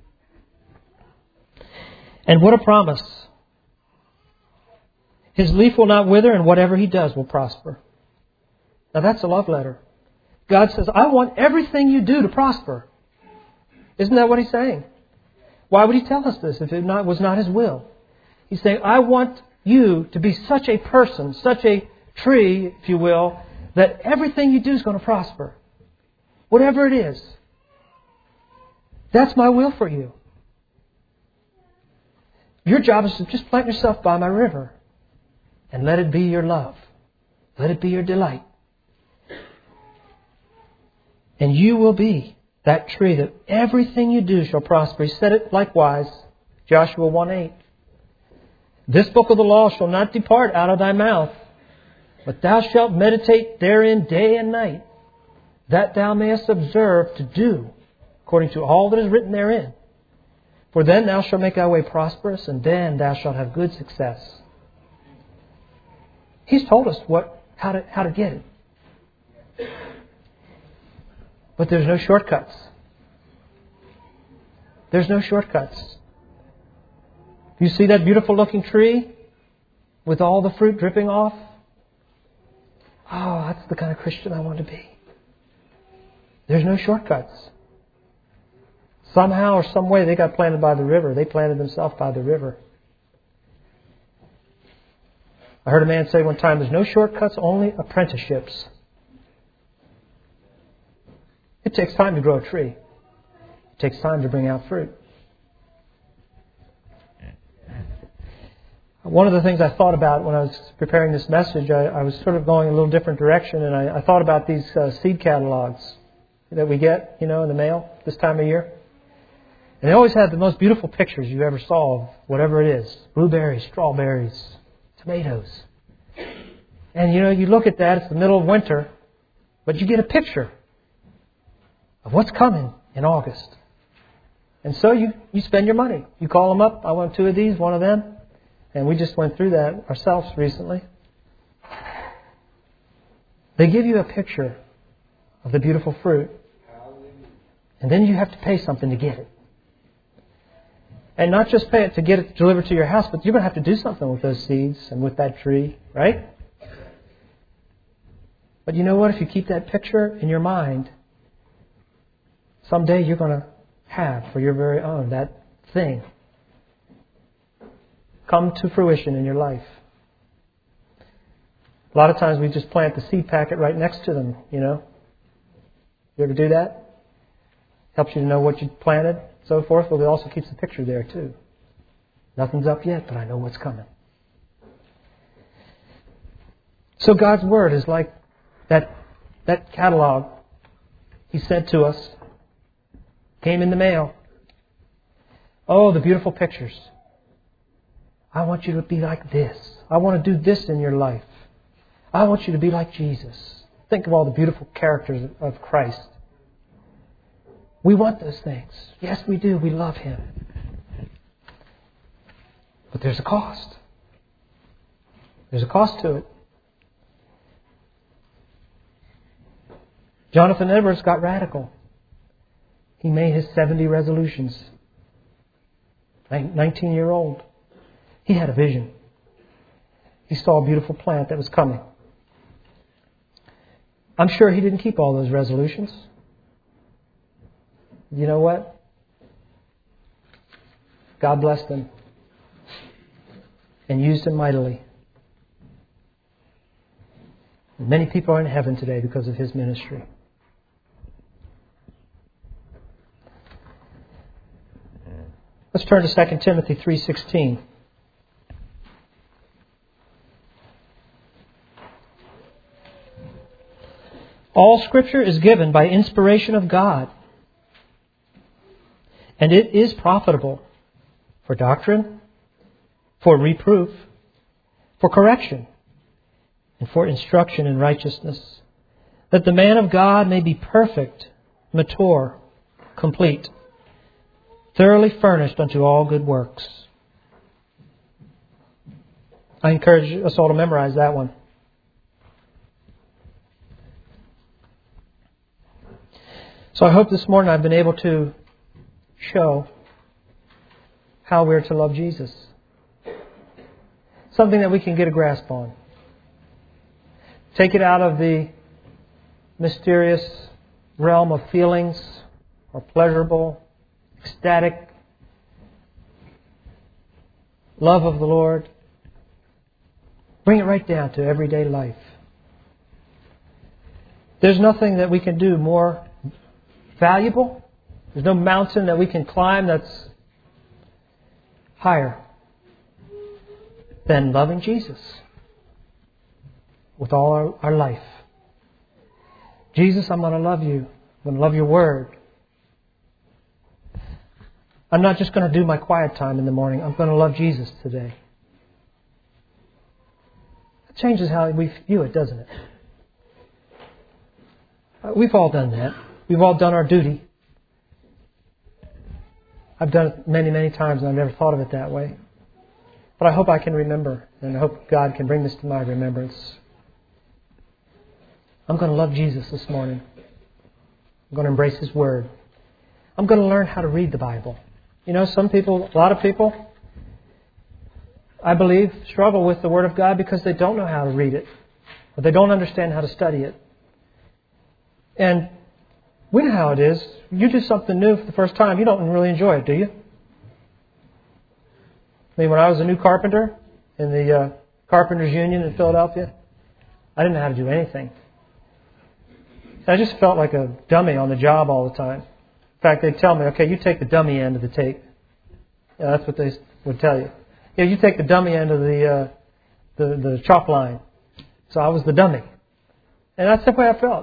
And what a promise. His leaf will not wither, and whatever He does will prosper. Now that's a love letter. God says, I want everything you do to prosper. Isn't that what He's saying? Why would He tell us this if it was not His will? He's saying, I want you to be such a person, such a tree, if you will, that everything you do is going to prosper. Whatever it is. That's my will for you. Your job is to just plant yourself by my river and let it be your love. Let it be your delight. And you will be that tree that everything you do shall prosper. He said it likewise, Joshua 1:8. This book of the law shall not depart out of thy mouth, but thou shalt meditate therein day and night, that thou mayest observe to do according to all that is written therein. For then thou shalt make thy way prosperous, and then thou shalt have good success. He's told us how to get it. But there's no shortcuts. There's no shortcuts. You see that beautiful looking tree with all the fruit dripping off? Oh, that's the kind of Christian I want to be. There's no shortcuts. Somehow or some way they got planted by the river. They planted themselves by the river. I heard a man say one time, there's no shortcuts, only apprenticeships. It takes time to grow a tree. It takes time to bring out fruit. One of the things I thought about when I was preparing this message, I was sort of going a little different direction, and I thought about these seed catalogs that we get, in the mail this time of year. And they always have the most beautiful pictures you ever saw of whatever it is. Blueberries, strawberries, tomatoes. And you look at that, it's the middle of winter, but you get a picture of what's coming in August. And so you spend your money. You call them up, I want 2 of these, 1 of them. And we just went through that ourselves recently. They give you a picture of the beautiful fruit. And then you have to pay something to get it. And not just pay it to get it delivered to your house, but you're going to have to do something with those seeds and with that tree, right? But you know what? If you keep that picture in your mind, someday you're going to have for your very own that thing come to fruition in your life. A lot of times we just plant the seed packet right next to them, You ever do that? Helps you to know what you planted, so forth, but it also keeps the picture there too. Nothing's up yet, but I know what's coming. So God's Word is like that catalog He sent to us. Came in the mail. Oh, the beautiful pictures. I want you to be like this. I want to do this in your life. I want you to be like Jesus. Think of all the beautiful characters of Christ. We want those things. Yes, we do. We love Him. But there's a cost. There's a cost to it. Jonathan Edwards got radical. He made his 70 resolutions. 19-year-old. He had a vision. He saw a beautiful plant that was coming. I'm sure he didn't keep all those resolutions. You know what? God blessed him and used him mightily. And many people are in heaven today because of his ministry. Let's turn to 2 Timothy 3:16. All Scripture is given by inspiration of God, and it is profitable for doctrine, for reproof, for correction, and for instruction in righteousness, that the man of God may be perfect, mature, complete, thoroughly furnished unto all good works. I encourage us all to memorize that one. So I hope this morning I've been able to show how we're to love Jesus. Something that we can get a grasp on. Take it out of the mysterious realm of feelings or pleasurable, ecstatic love of the Lord. Bring it right down to everyday life. There's nothing that we can do more valuable. There's no mountain that we can climb that's higher than loving Jesus with all our life. Jesus, I'm going to love you. I'm going to love your word. I'm not just going to do my quiet time in the morning. I'm going to love Jesus today. It changes how we view it, doesn't it? We've all done that. We've all done our duty. I've done it many, many times and I've never thought of it that way. But I hope I can remember, and I hope God can bring this to my remembrance. I'm going to love Jesus this morning. I'm going to embrace His Word. I'm going to learn how to read the Bible. You know, a lot of people, I believe, struggle with the Word of God because they don't know how to read it, or they don't understand how to study it. And we know how it is. You do something new for the first time, you don't really enjoy it, do you? I mean, when I was a new carpenter in the Carpenters Union in Philadelphia, I didn't know how to do anything. I just felt like a dummy on the job all the time. In fact, they'd tell me, okay, you take the dummy end of the tape. Yeah, that's what they would tell you. Yeah, you take the dummy end of the chalk line. So I was the dummy. And that's the way I felt.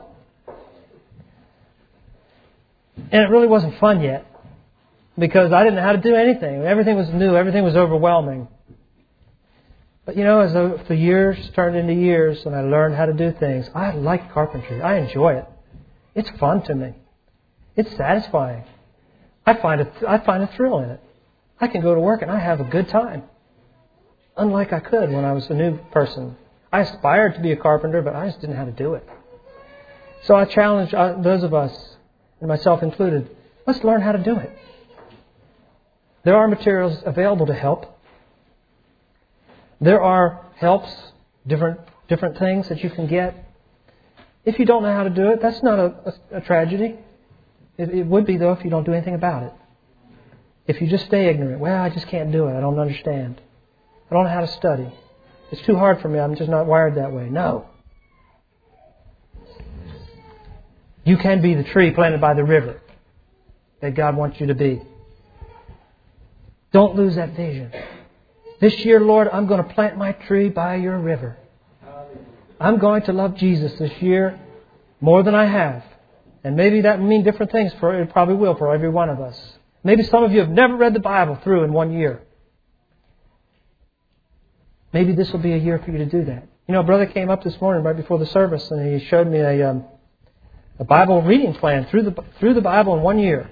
And it really wasn't fun yet. Because I didn't know how to do anything. Everything was new. Everything was overwhelming. But you know, as the years turned into years and I learned how to do things, I like carpentry. I enjoy it. It's fun to me. It's satisfying. I find a thrill in it. I can go to work and I have a good time. Unlike I could when I was a new person. I aspired to be a carpenter, but I just didn't know how to do it. So I challenge those of us, and myself included, let's learn how to do it. There are materials available to help. There are helps, different things that you can get. If you don't know how to do it, that's not a tragedy. It would be, though, if you don't do anything about it. If you just stay ignorant, well, I just can't do it. I don't understand. I don't know how to study. It's too hard for me. I'm just not wired that way. No. You can be the tree planted by the river that God wants you to be. Don't lose that vision. This year, Lord, I'm going to plant my tree by your river. I'm going to love Jesus this year more than I have. And maybe that will mean different things. It probably will for every one of us. Maybe some of you have never read the Bible through in 1 year. Maybe this will be a year for you to do that. You know, a brother came up this morning right before the service and he showed me a Bible reading plan through the Bible in 1 year.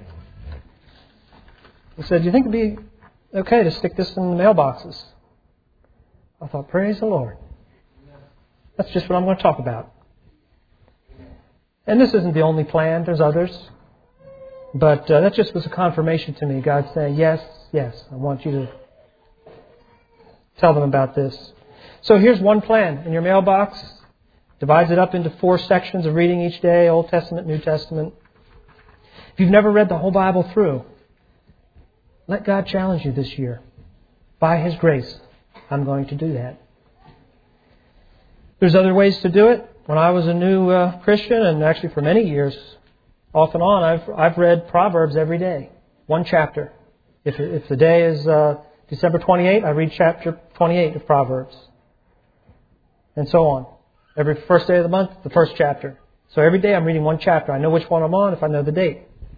He said, do you think it would be okay to stick this in the mailboxes? I thought, praise the Lord. That's just what I'm going to talk about. And this isn't the only plan. There's others. But that just was a confirmation to me. God saying, yes, I want you to tell them about this. So here's one plan in your mailbox. Divides it up into 4 sections of reading each day, Old Testament, New Testament. If you've never read the whole Bible through, let God challenge you this year. By His grace, I'm going to do that. There's other ways to do it. When I was a new Christian, and actually for many years, off and on, I've read Proverbs every day. 1 chapter. If the day is December 28, I read chapter 28 of Proverbs. And so on. Every first day of the month, the first chapter. So every day I'm reading 1 chapter. I know which one I'm on if I know the date.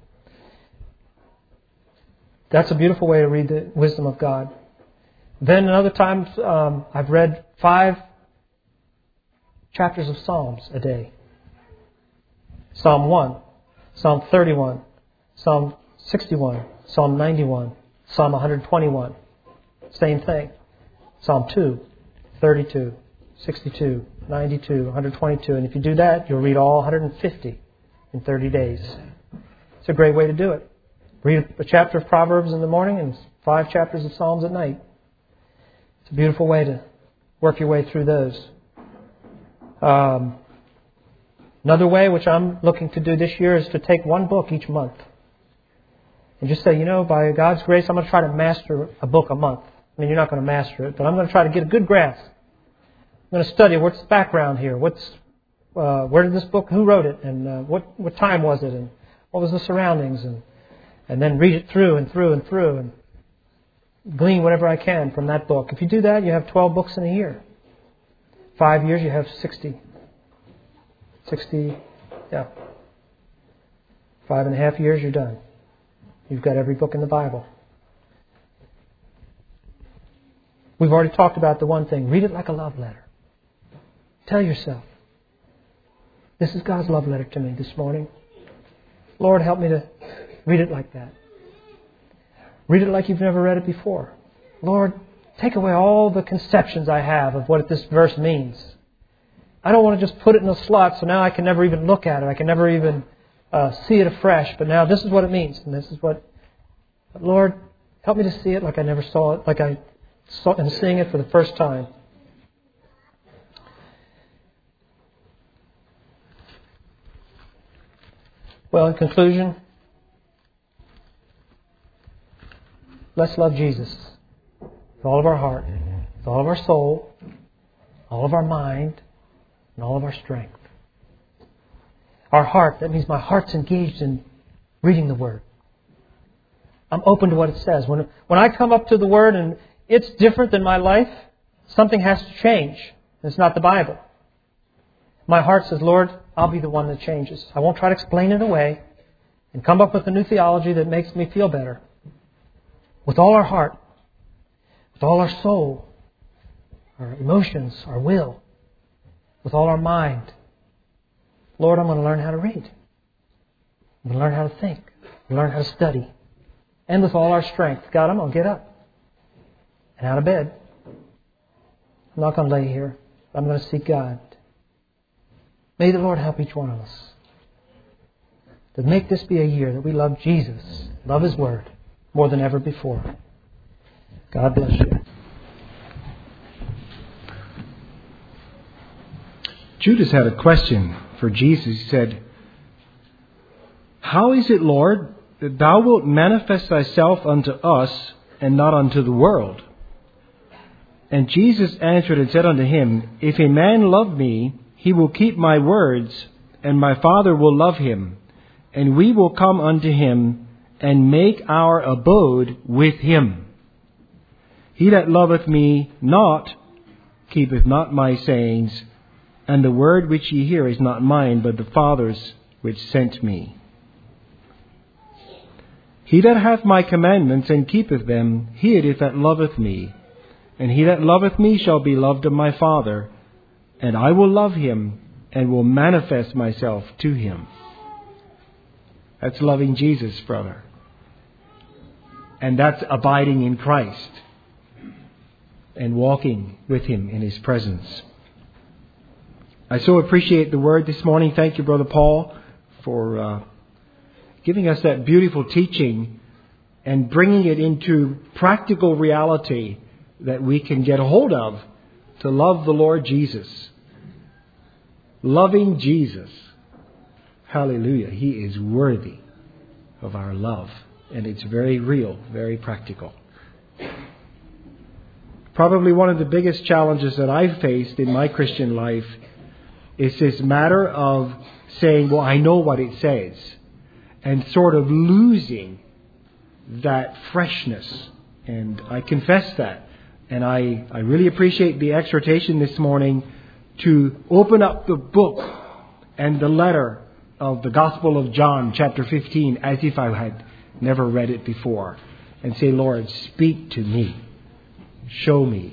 That's a beautiful way to read the wisdom of God. Then another time I've read 5 chapters of Psalms a day. Psalm 1, Psalm 31, Psalm 61, Psalm 91, Psalm 121. Same thing. Psalm 2, 32, 62, 92, 122. And if you do that, you'll read all 150 in 30 days. It's a great way to do it. Read a chapter of Proverbs in the morning and 5 chapters of Psalms at night. It's a beautiful way to work your way through those. Another way, which I'm looking to do this year, is to take 1 book each month. And just say, by God's grace, I'm going to try to master a book a month. I mean, you're not going to master it, but I'm going to try to get a good grasp. I'm going to study what's the background here. Where did this book, who wrote it, and what time was it, and what was the surroundings, and then read it through and through and through, and glean whatever I can from that book. If you do that, you have 12 books in a year. 5 years, you have 60. 5.5 years, you're done. You've got every book in the Bible. We've already talked about the one thing. Read it like a love letter. Tell yourself, this is God's love letter to me this morning. Lord, help me to read it like that. Read it like you've never read it before. Lord, take away all the conceptions I have of what this verse means. I don't want to just put it in a slot so now I can never even look at it. I can never even see it afresh. But now this is what it means. And this is what... But Lord, help me to see it like I never saw it. Like I am seeing it for the first time. Well, in conclusion, let's love Jesus with all of our heart, with all of our soul, all of our mind, and all of our strength. Our heart, that means my heart's engaged in reading the Word. I'm open to what it says. When I come up to the Word and it's different than my life, something has to change. It's not the Bible. My heart says, Lord, I'll be the one that changes. I won't try to explain it away and come up with a new theology that makes me feel better. With all our heart, with all our soul, our emotions, our will, with all our mind, Lord, I'm going to learn how to read. I'm going to learn how to think. I'm going to learn how to study. And with all our strength, God, I'm going to get up and out of bed. I'm not going to lay here. I'm going to seek God. May the Lord help each one of us to make this be a year that we love Jesus, love His Word, more than ever before. God bless you. Judas had a question for Jesus. He said, "How is it, Lord, that thou wilt manifest thyself unto us and not unto the world?" And Jesus answered and said unto him, If a man love me, he will keep my words, and my Father will love him, and we will come unto him, and make our abode with him. He that loveth me not, keepeth not my sayings, and the word which ye hear is not mine, but the Father's which sent me. He that hath my commandments and keepeth them, he it is that loveth me. And he that loveth me shall be loved of my Father, and I will love him, and will manifest myself to him. That's loving Jesus, brother. And that's abiding in Christ, and walking with him in his presence. I so appreciate the word this morning. Thank you, Brother Paul, for giving us that beautiful teaching and bringing it into practical reality that we can get a hold of to love the Lord Jesus. Loving Jesus. Hallelujah. He is worthy of our love. And it's very real, very practical. Probably one of the biggest challenges that I've faced in my Christian life is this matter of saying, well, I know what it says, and sort of losing that freshness. And I confess that. And I really appreciate the exhortation this morning to open up the book and the letter of the Gospel of John, chapter 15, as if I had never read it before. And say, Lord, speak to me. Show me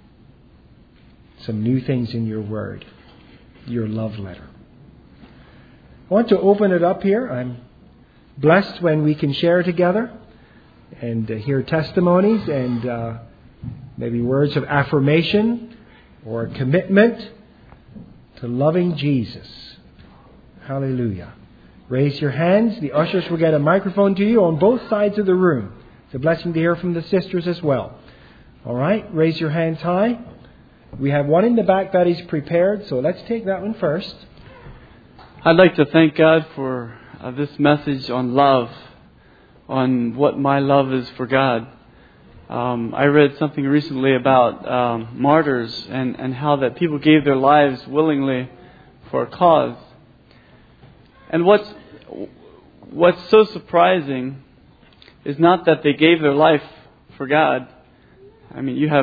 some new things in your word, your love letter. I want to open it up here. I'm blessed when we can share together and hear testimonies and maybe words of affirmation or commitment to loving Jesus. Hallelujah. Raise your hands. The ushers will get a microphone to you on both sides of the room. It's a blessing to hear from the sisters as well. All right, raise your hands high. We have one in the back that is prepared, so let's take that one first. I'd like to thank God for this message on love, on what my love is for God. I read something recently about martyrs and how that people gave their lives willingly for a cause. And what's so surprising is not that they gave their life for God. I mean, you have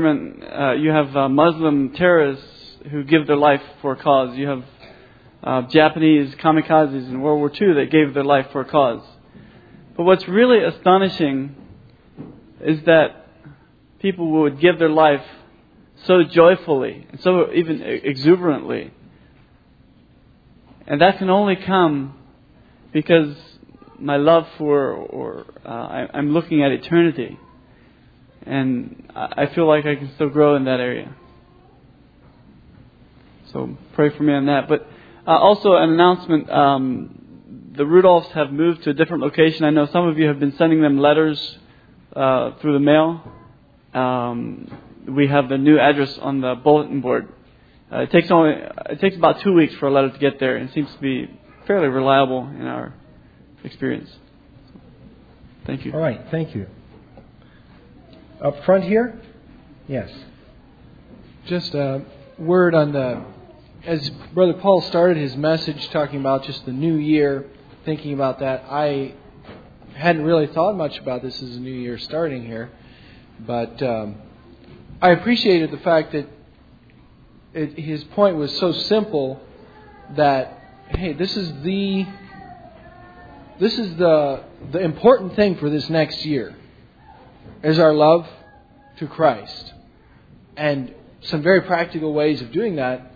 Muslim terrorists who give their life for a cause. You have Japanese kamikazes in World War II that gave their life for a cause. But what's really astonishing is that people would give their life so joyfully and so even exuberantly. And that can only come because my love I'm looking at eternity. And I feel like I can still grow in that area. So pray for me on that. But also an announcement. The Rudolphs have moved to a different location. I know some of you have been sending them letters through the mail. We have the new address on the bulletin board. It takes about 2 weeks for a letter to get there, and it seems to be fairly reliable in our experience. Thank you. All right, thank you. Up front here? Yes. Just a word on as Brother Paul started his message talking about just the new year, thinking about that. I hadn't really thought much about this as a new year starting here, but I appreciated the fact that his point was so simple that, hey, this is the important thing for this next year. Is our love to Christ. And some very practical ways of doing that.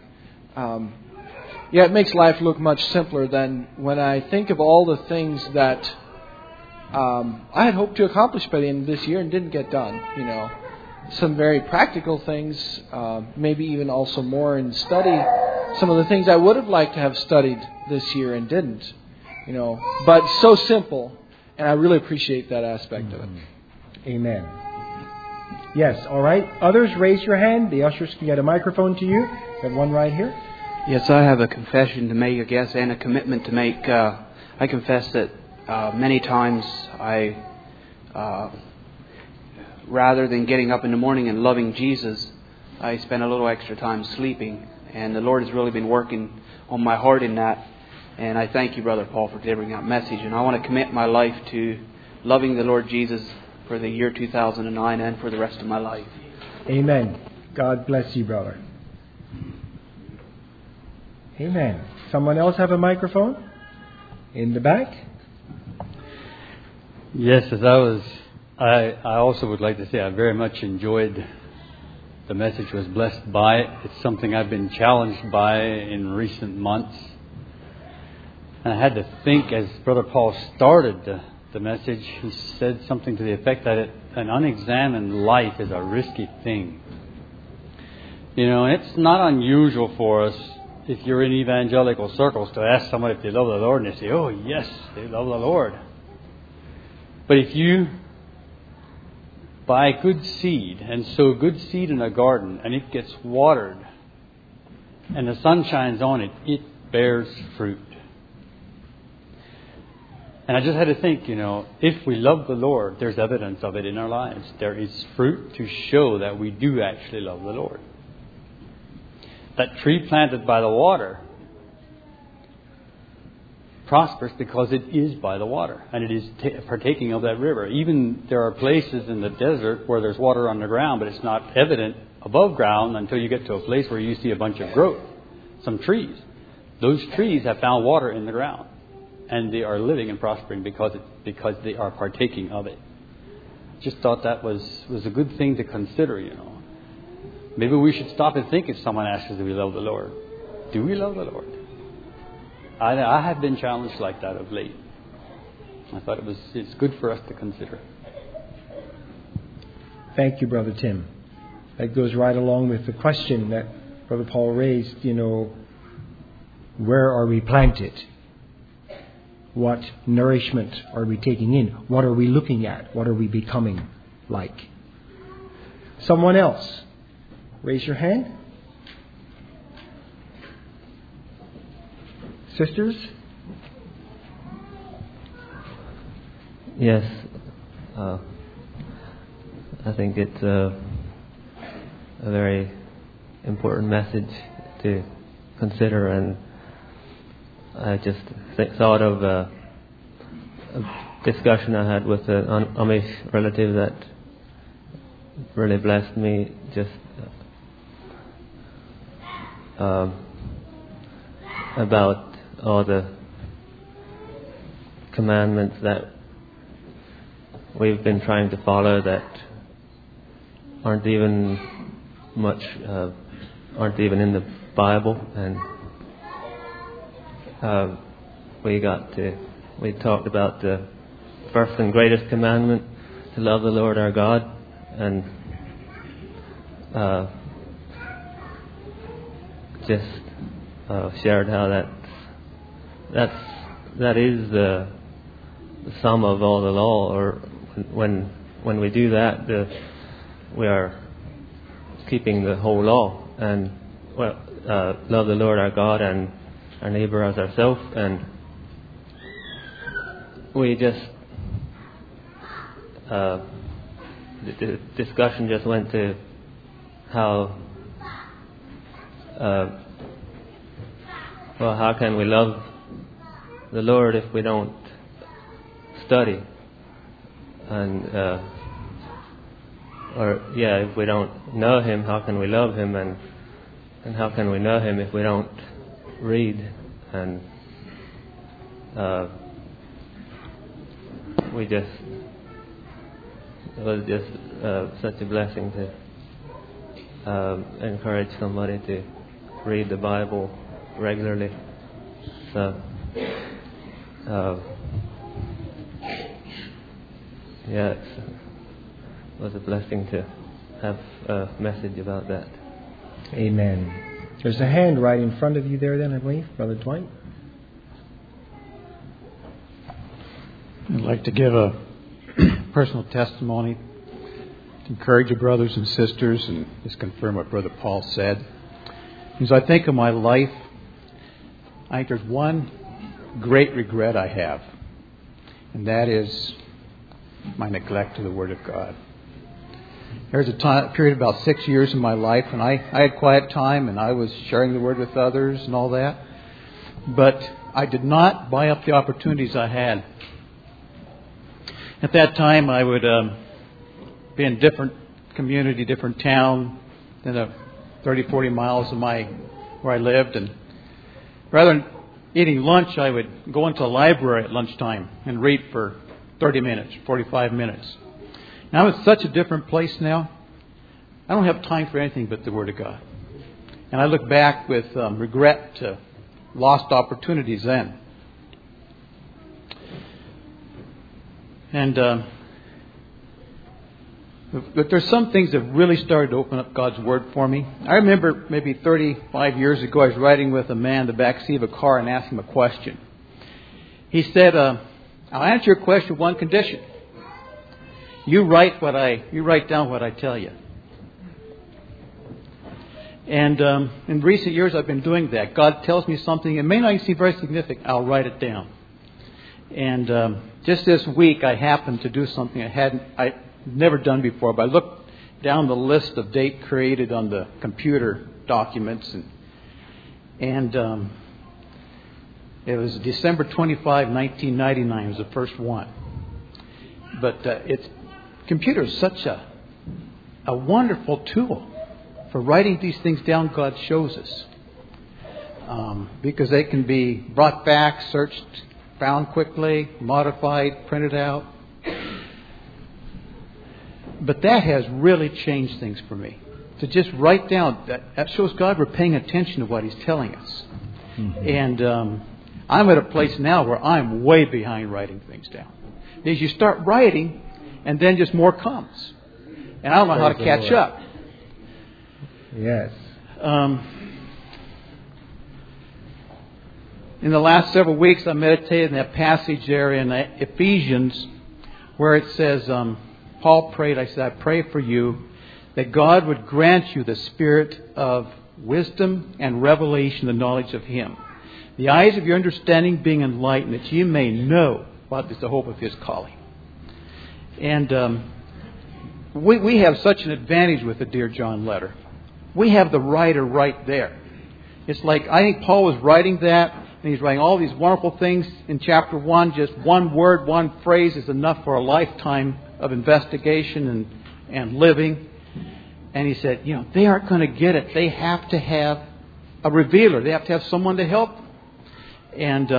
It makes life look much simpler than when I think of all the things that I had hoped to accomplish by the end of this year and didn't get done. Some very practical things, maybe even also more in study. Some of the things I would have liked to have studied this year and didn't. But so simple, and I really appreciate that aspect of it. Amen. Yes, all right. Others, raise your hand. The ushers can get a microphone to you. We have one right here. Yes, I have a confession to make, I guess, and a commitment to make. I confess that many times I rather than getting up in the morning and loving Jesus, I spend a little extra time sleeping. And the Lord has really been working on my heart in that. And I thank you, Brother Paul, for delivering that message. And I want to commit my life to loving the Lord Jesus for the year 2009 and for the rest of my life. Amen. God bless you, brother. Amen. Someone else have a microphone? In the back? Yes, I also would like to say I very much enjoyed the message, was blessed by it. It's something I've been challenged by in recent months. And I had to think, as Brother Paul started the message, he said something to the effect that an unexamined life is a risky thing. And it's not unusual for us, if you're in evangelical circles, to ask somebody if they love the Lord, and they say, oh, yes, they love the Lord. But if you buy good seed and sow good seed in a garden, and it gets watered, and the sun shines on it, it bears fruit. And I just had to think, if we love the Lord, there's evidence of it in our lives. There is fruit to show that we do actually love the Lord. That tree planted by the water prospers because it is by the water, and it is partaking of that river. Even there are places in the desert where there's water on the ground, but it's not evident above ground until you get to a place where you see a bunch of growth, some trees. Those trees have found water in the ground. And they are living and prospering because they are partaking of it. Just thought that was a good thing to consider, Maybe we should stop and think if someone asks us if we love the Lord. Do we love the Lord? I have been challenged like that of late. I thought it's good for us to consider. Thank you, Brother Tim. That goes right along with the question that Brother Paul raised, where are we planted? What nourishment are we taking in? What are we looking at? What are we becoming like? Someone else, raise your hand. Sisters? Yes. I think it's a very important message to consider, and I just thought of a discussion I had with an Amish relative that really blessed me. Just about all the commandments that we've been trying to follow that aren't even in the Bible, and we talked about the first and greatest commandment, to love the Lord our God, and shared how that is the sum of all the law. Or when we do that, we are keeping the whole law, and love the Lord our God and our neighbor as ourselves. And we just the discussion just went to how how can we love the Lord if we don't study, and if we don't know Him, how can we love Him, and how can we know Him if we don't read? And it was just such a blessing to encourage somebody to read the Bible regularly. So it was a blessing to have a message about that. Amen. There's a hand right in front of you there then, I believe, Brother Dwight. I'd like to give a personal testimony to encourage your brothers and sisters and just confirm what Brother Paul said. As I think of my life, I think there's one great regret I have, and that is my neglect of the Word of God. There was a period of about 6 years in my life, and I had quiet time, and I was sharing the Word with others and all that. But I did not buy up the opportunities I had. At that time, I would be in different community, different town, 30, 40 miles of where I lived. And rather than eating lunch, I would go into a library at lunchtime and read for 30 minutes, 45 minutes. Now I'm in such a different place now. I don't have time for anything but the Word of God. And I look back with regret to lost opportunities then. And but there's some things that really started to open up God's Word for me. I remember maybe 35 years ago, I was riding with a man in the back seat of a car and asked him a question. He said, "I'll answer your question with one condition. You write down what I tell you." And in recent years, I've been doing that. God tells me something, it may not even seem very significant. I'll write it down. And just this week, I happened to do something I'd never done before. But I looked down the list of date created on the computer documents, and it was December 25, 1999 was the first one. But computer is such a wonderful tool for writing these things down God shows us. Because they can be brought back, searched, found quickly, modified, printed out. But that has really changed things for me. To just write down, that shows God we're paying attention to what He's telling us. Mm-hmm. And I'm at a place now where I'm way behind writing things down. Because you start writing, and then just more comes. And I don't know how to catch up. Yes. In the last several weeks, I meditated in that passage there in Ephesians where it says, Paul prayed, I said, I pray for you that God would grant you the spirit of wisdom and revelation, the knowledge of Him. The eyes of your understanding being enlightened, that you may know what is the hope of His calling. And we have such an advantage with the Dear John letter. We have the writer right there. It's like, I think Paul was writing that, and he's writing all these wonderful things in chapter 1. Just one word, one phrase is enough for a lifetime of investigation and living. And he said, they aren't going to get it. They have to have a revealer. They have to have someone to help them. And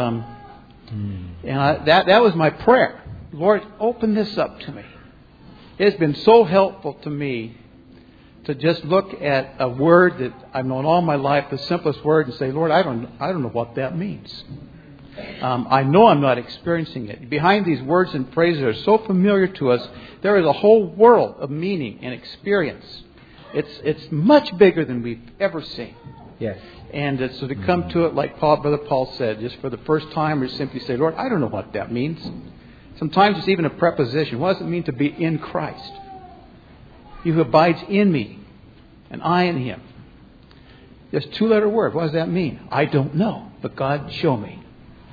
that was my prayer. Lord, open this up to me. It's been so helpful to me to just look at a word that I've known all my life, the simplest word, and say, Lord, I don't know what that means. I know I'm not experiencing it. Behind these words and phrases that are so familiar to us, there is a whole world of meaning and experience. It's much bigger than we've ever seen. Yes. And so to come to it, like Brother Paul said, just for the first time, or simply say, Lord, I don't know what that means. Sometimes it's even a preposition. What does it mean to be in Christ? He who abides in me, and I in Him. Just a 2-letter word. What does that mean? I don't know, but God, show me.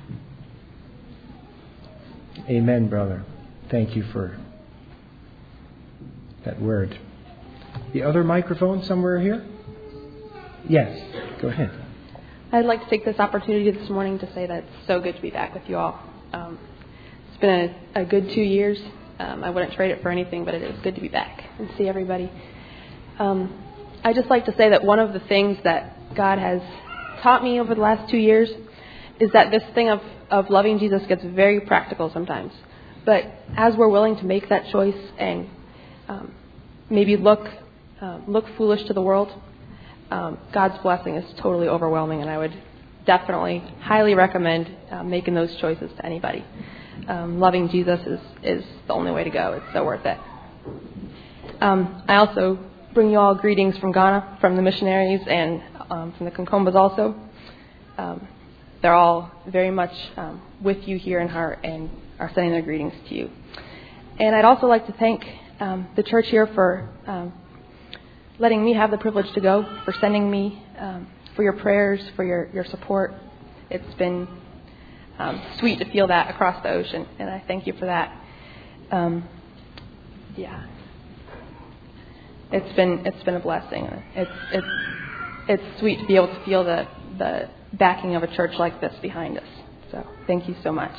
Amen, brother. Thank you for that word. The other microphone somewhere here? Yes, go ahead. I'd like to take this opportunity this morning to say that it's so good to be back with you all. It's been a good 2 years. I wouldn't trade it for anything, but it is good to be back and see everybody. I'd just like to say that one of the things that God has taught me over the last 2 years is that this thing of loving Jesus gets very practical sometimes. But as we're willing to make that choice and maybe look foolish to the world, God's blessing is totally overwhelming, and I would definitely highly recommend making those choices to anybody. Loving Jesus is the only way to go. It's so worth it. I also bring you all greetings from Ghana, from the missionaries, and from the Concombas also. They're all very much with you here in heart and are sending their greetings to you. And I'd also like to thank the church here for letting me have the privilege to go, for sending me, for your prayers, for your support. It's been sweet to feel that across the ocean, and I thank you for that. it's been a blessing. It's sweet to be able to feel the backing of a church like this behind us. So thank you so much.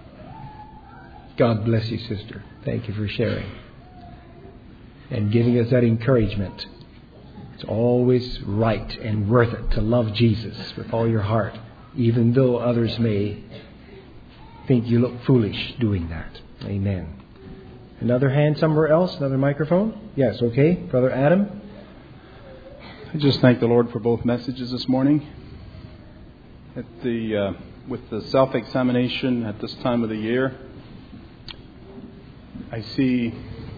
God bless you, sister. Thank you for sharing and giving us that encouragement. It's always right and worth it to love Jesus with all your heart, even though others may think you look foolish doing that. Amen. Another hand somewhere else? Another microphone? Yes, okay. Brother Adam? I just thank the Lord for both messages this morning. With the self-examination at this time of the year, I see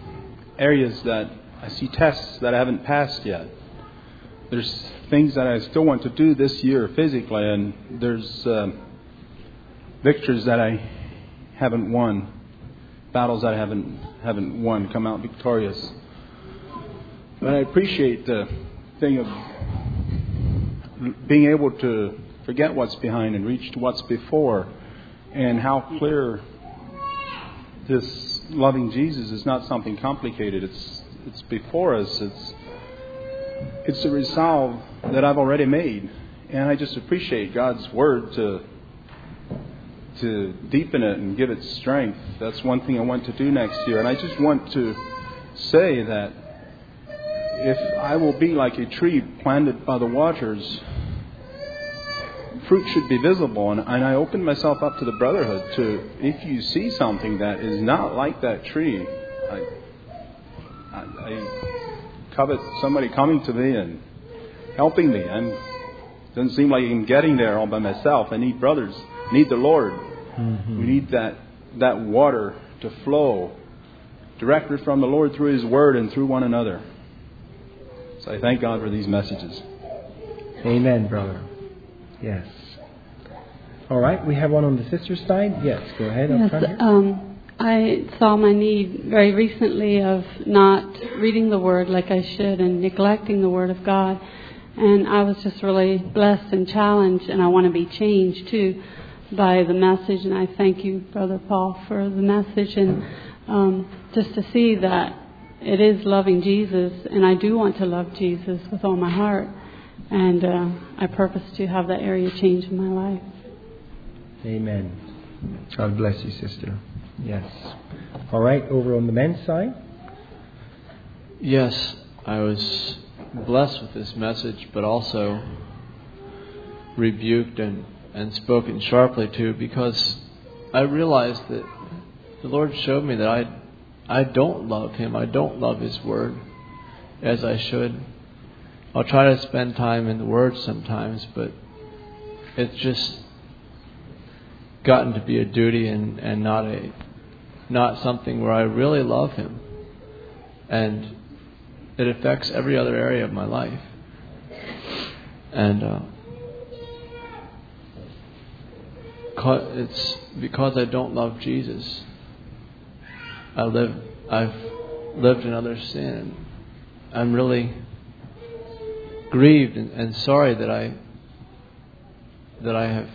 tests that I haven't passed yet. There's things that I still want to do this year physically, and there's victories that I haven't won, battles that I haven't won, come out victorious. But I appreciate the thing of being able to forget what's behind and reach to what's before, and how clear this loving Jesus is not something complicated. It's before us. It's a resolve that I've already made, and I just appreciate God's word to deepen it and give it strength. That's one thing I want to do next year, and I just want to say that if I will be like a tree planted by the waters, fruit should be visible, and I open myself up to the brotherhood to, if you see something that is not like that tree, I covet somebody coming to me and helping me. It doesn't seem like I'm getting there all by myself. I need brothers, I need the Lord. Mm-hmm. We need that water to flow directly from the Lord through His Word and through one another. So I thank God for these messages. Amen, brother. Yes. All right, we have one on the sister's side. Yes, go ahead. Yes, I saw my need very recently of not reading the Word like I should and neglecting the Word of God. And I was just really blessed and challenged, and I want to be changed too by the message. And I thank you, Brother Paul, for the message, and just to see that it is loving Jesus, and I do want to love Jesus with all my heart. And I purpose to have that area change in my life. Amen. God bless you, sister. Yes. All right, over on the men's side. Yes, I was blessed with this message, but also rebuked and spoken sharply to, because I realized that the Lord showed me that I don't love Him. I don't love His Word as I should. I'll try to spend time in the Word sometimes, but it's just gotten to be a duty and not something where I really love Him. And it affects every other area of my life. And it's because I don't love Jesus. I've lived in other sin. I'm really grieved and sorry that I have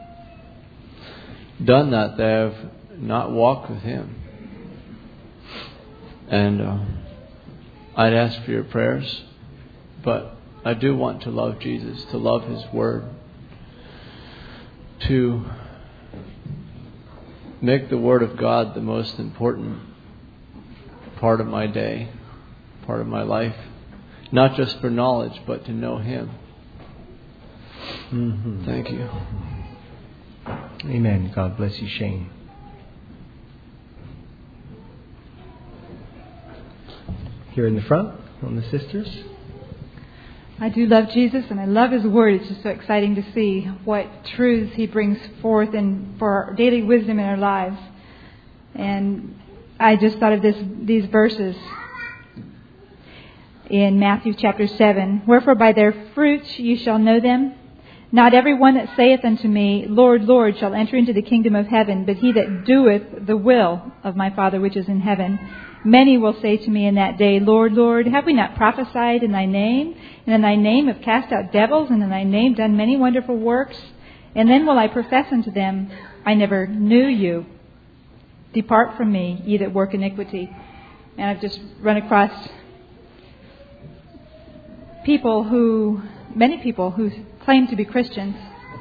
done that I have not walked with Him. And I'd ask for your prayers, but I do want to love Jesus, to love His Word, to make the Word of God the most important part of my day, part of my life, not just for knowledge, but to know Him. Mm-hmm. Thank you. Amen. God bless you, Shane. Here in the front, on the sisters. I do love Jesus, and I love His Word. It's just so exciting to see what truths He brings forth and for our daily wisdom in our lives. And I just thought of these verses in Matthew chapter 7. Wherefore by their fruits you shall know them. Not every one that saith unto me, Lord, Lord, shall enter into the kingdom of heaven, but he that doeth the will of my Father which is in heaven. Many will say to me in that day, Lord, Lord, have we not prophesied in Thy name? And in Thy name have cast out devils, and in Thy name done many wonderful works? And then will I profess unto them, I never knew you. Depart from me, ye that work iniquity. And I've just run across many people who claim to be Christians,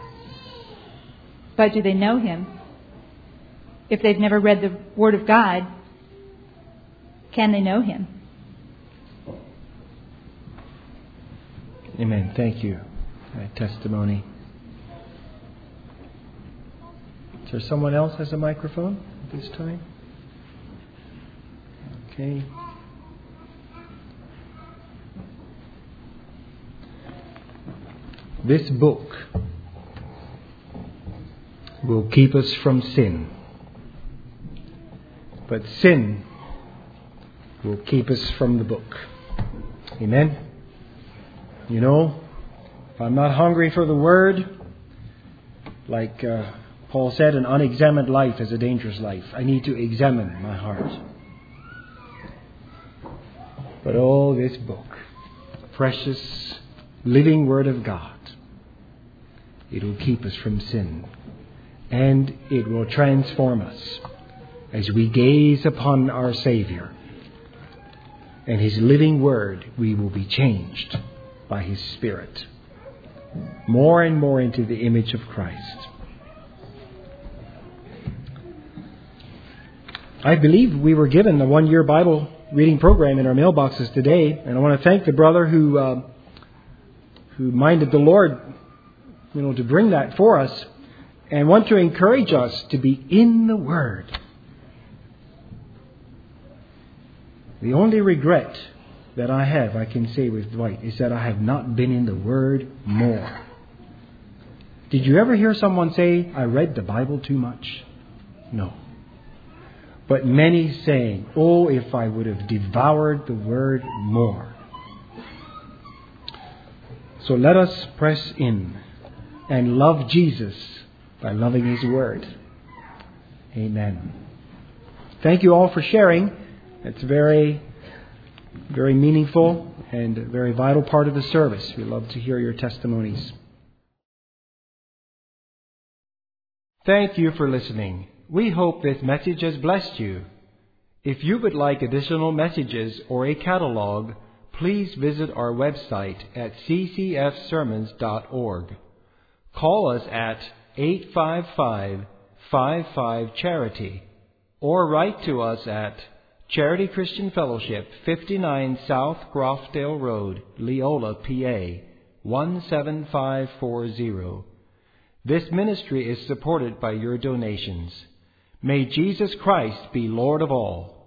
but do they know Him? If they've never read the Word of God, can they know Him? Amen. Thank you for that testimony. Is there someone else has a microphone at this time? Okay. This book will keep us from sin, but sin will keep us from the book. Amen? You know, if I'm not hungry for the Word, like Paul said, an unexamined life is a dangerous life. I need to examine my heart. But oh, this book, precious, living Word of God, it will keep us from sin. And it will transform us as we gaze upon our Savior and His living Word. We will be changed by His Spirit more and more into the image of Christ. I believe we were given a 1-year Bible reading program in our mailboxes today, and I want to thank the brother who minded the Lord, to bring that for us, and want to encourage us to be in the Word. The only regret that I have, I can say with Dwight, is that I have not been in the Word more. Did you ever hear someone say, I read the Bible too much? No. But many saying, oh, if I would have devoured the Word more. So let us press in and love Jesus by loving His Word. Amen. Thank you all for sharing. It's very, very meaningful and a very vital part of the service. We love to hear your testimonies. Thank you for listening. We hope this message has blessed you. If you would like additional messages or a catalog, please visit our website at ccfsermons.org. Call us at 855-55-CHARITY or write to us at Charity Christian Fellowship, 59 South Groffdale Road, Leola, PA, 17540. This ministry is supported by your donations. May Jesus Christ be Lord of all.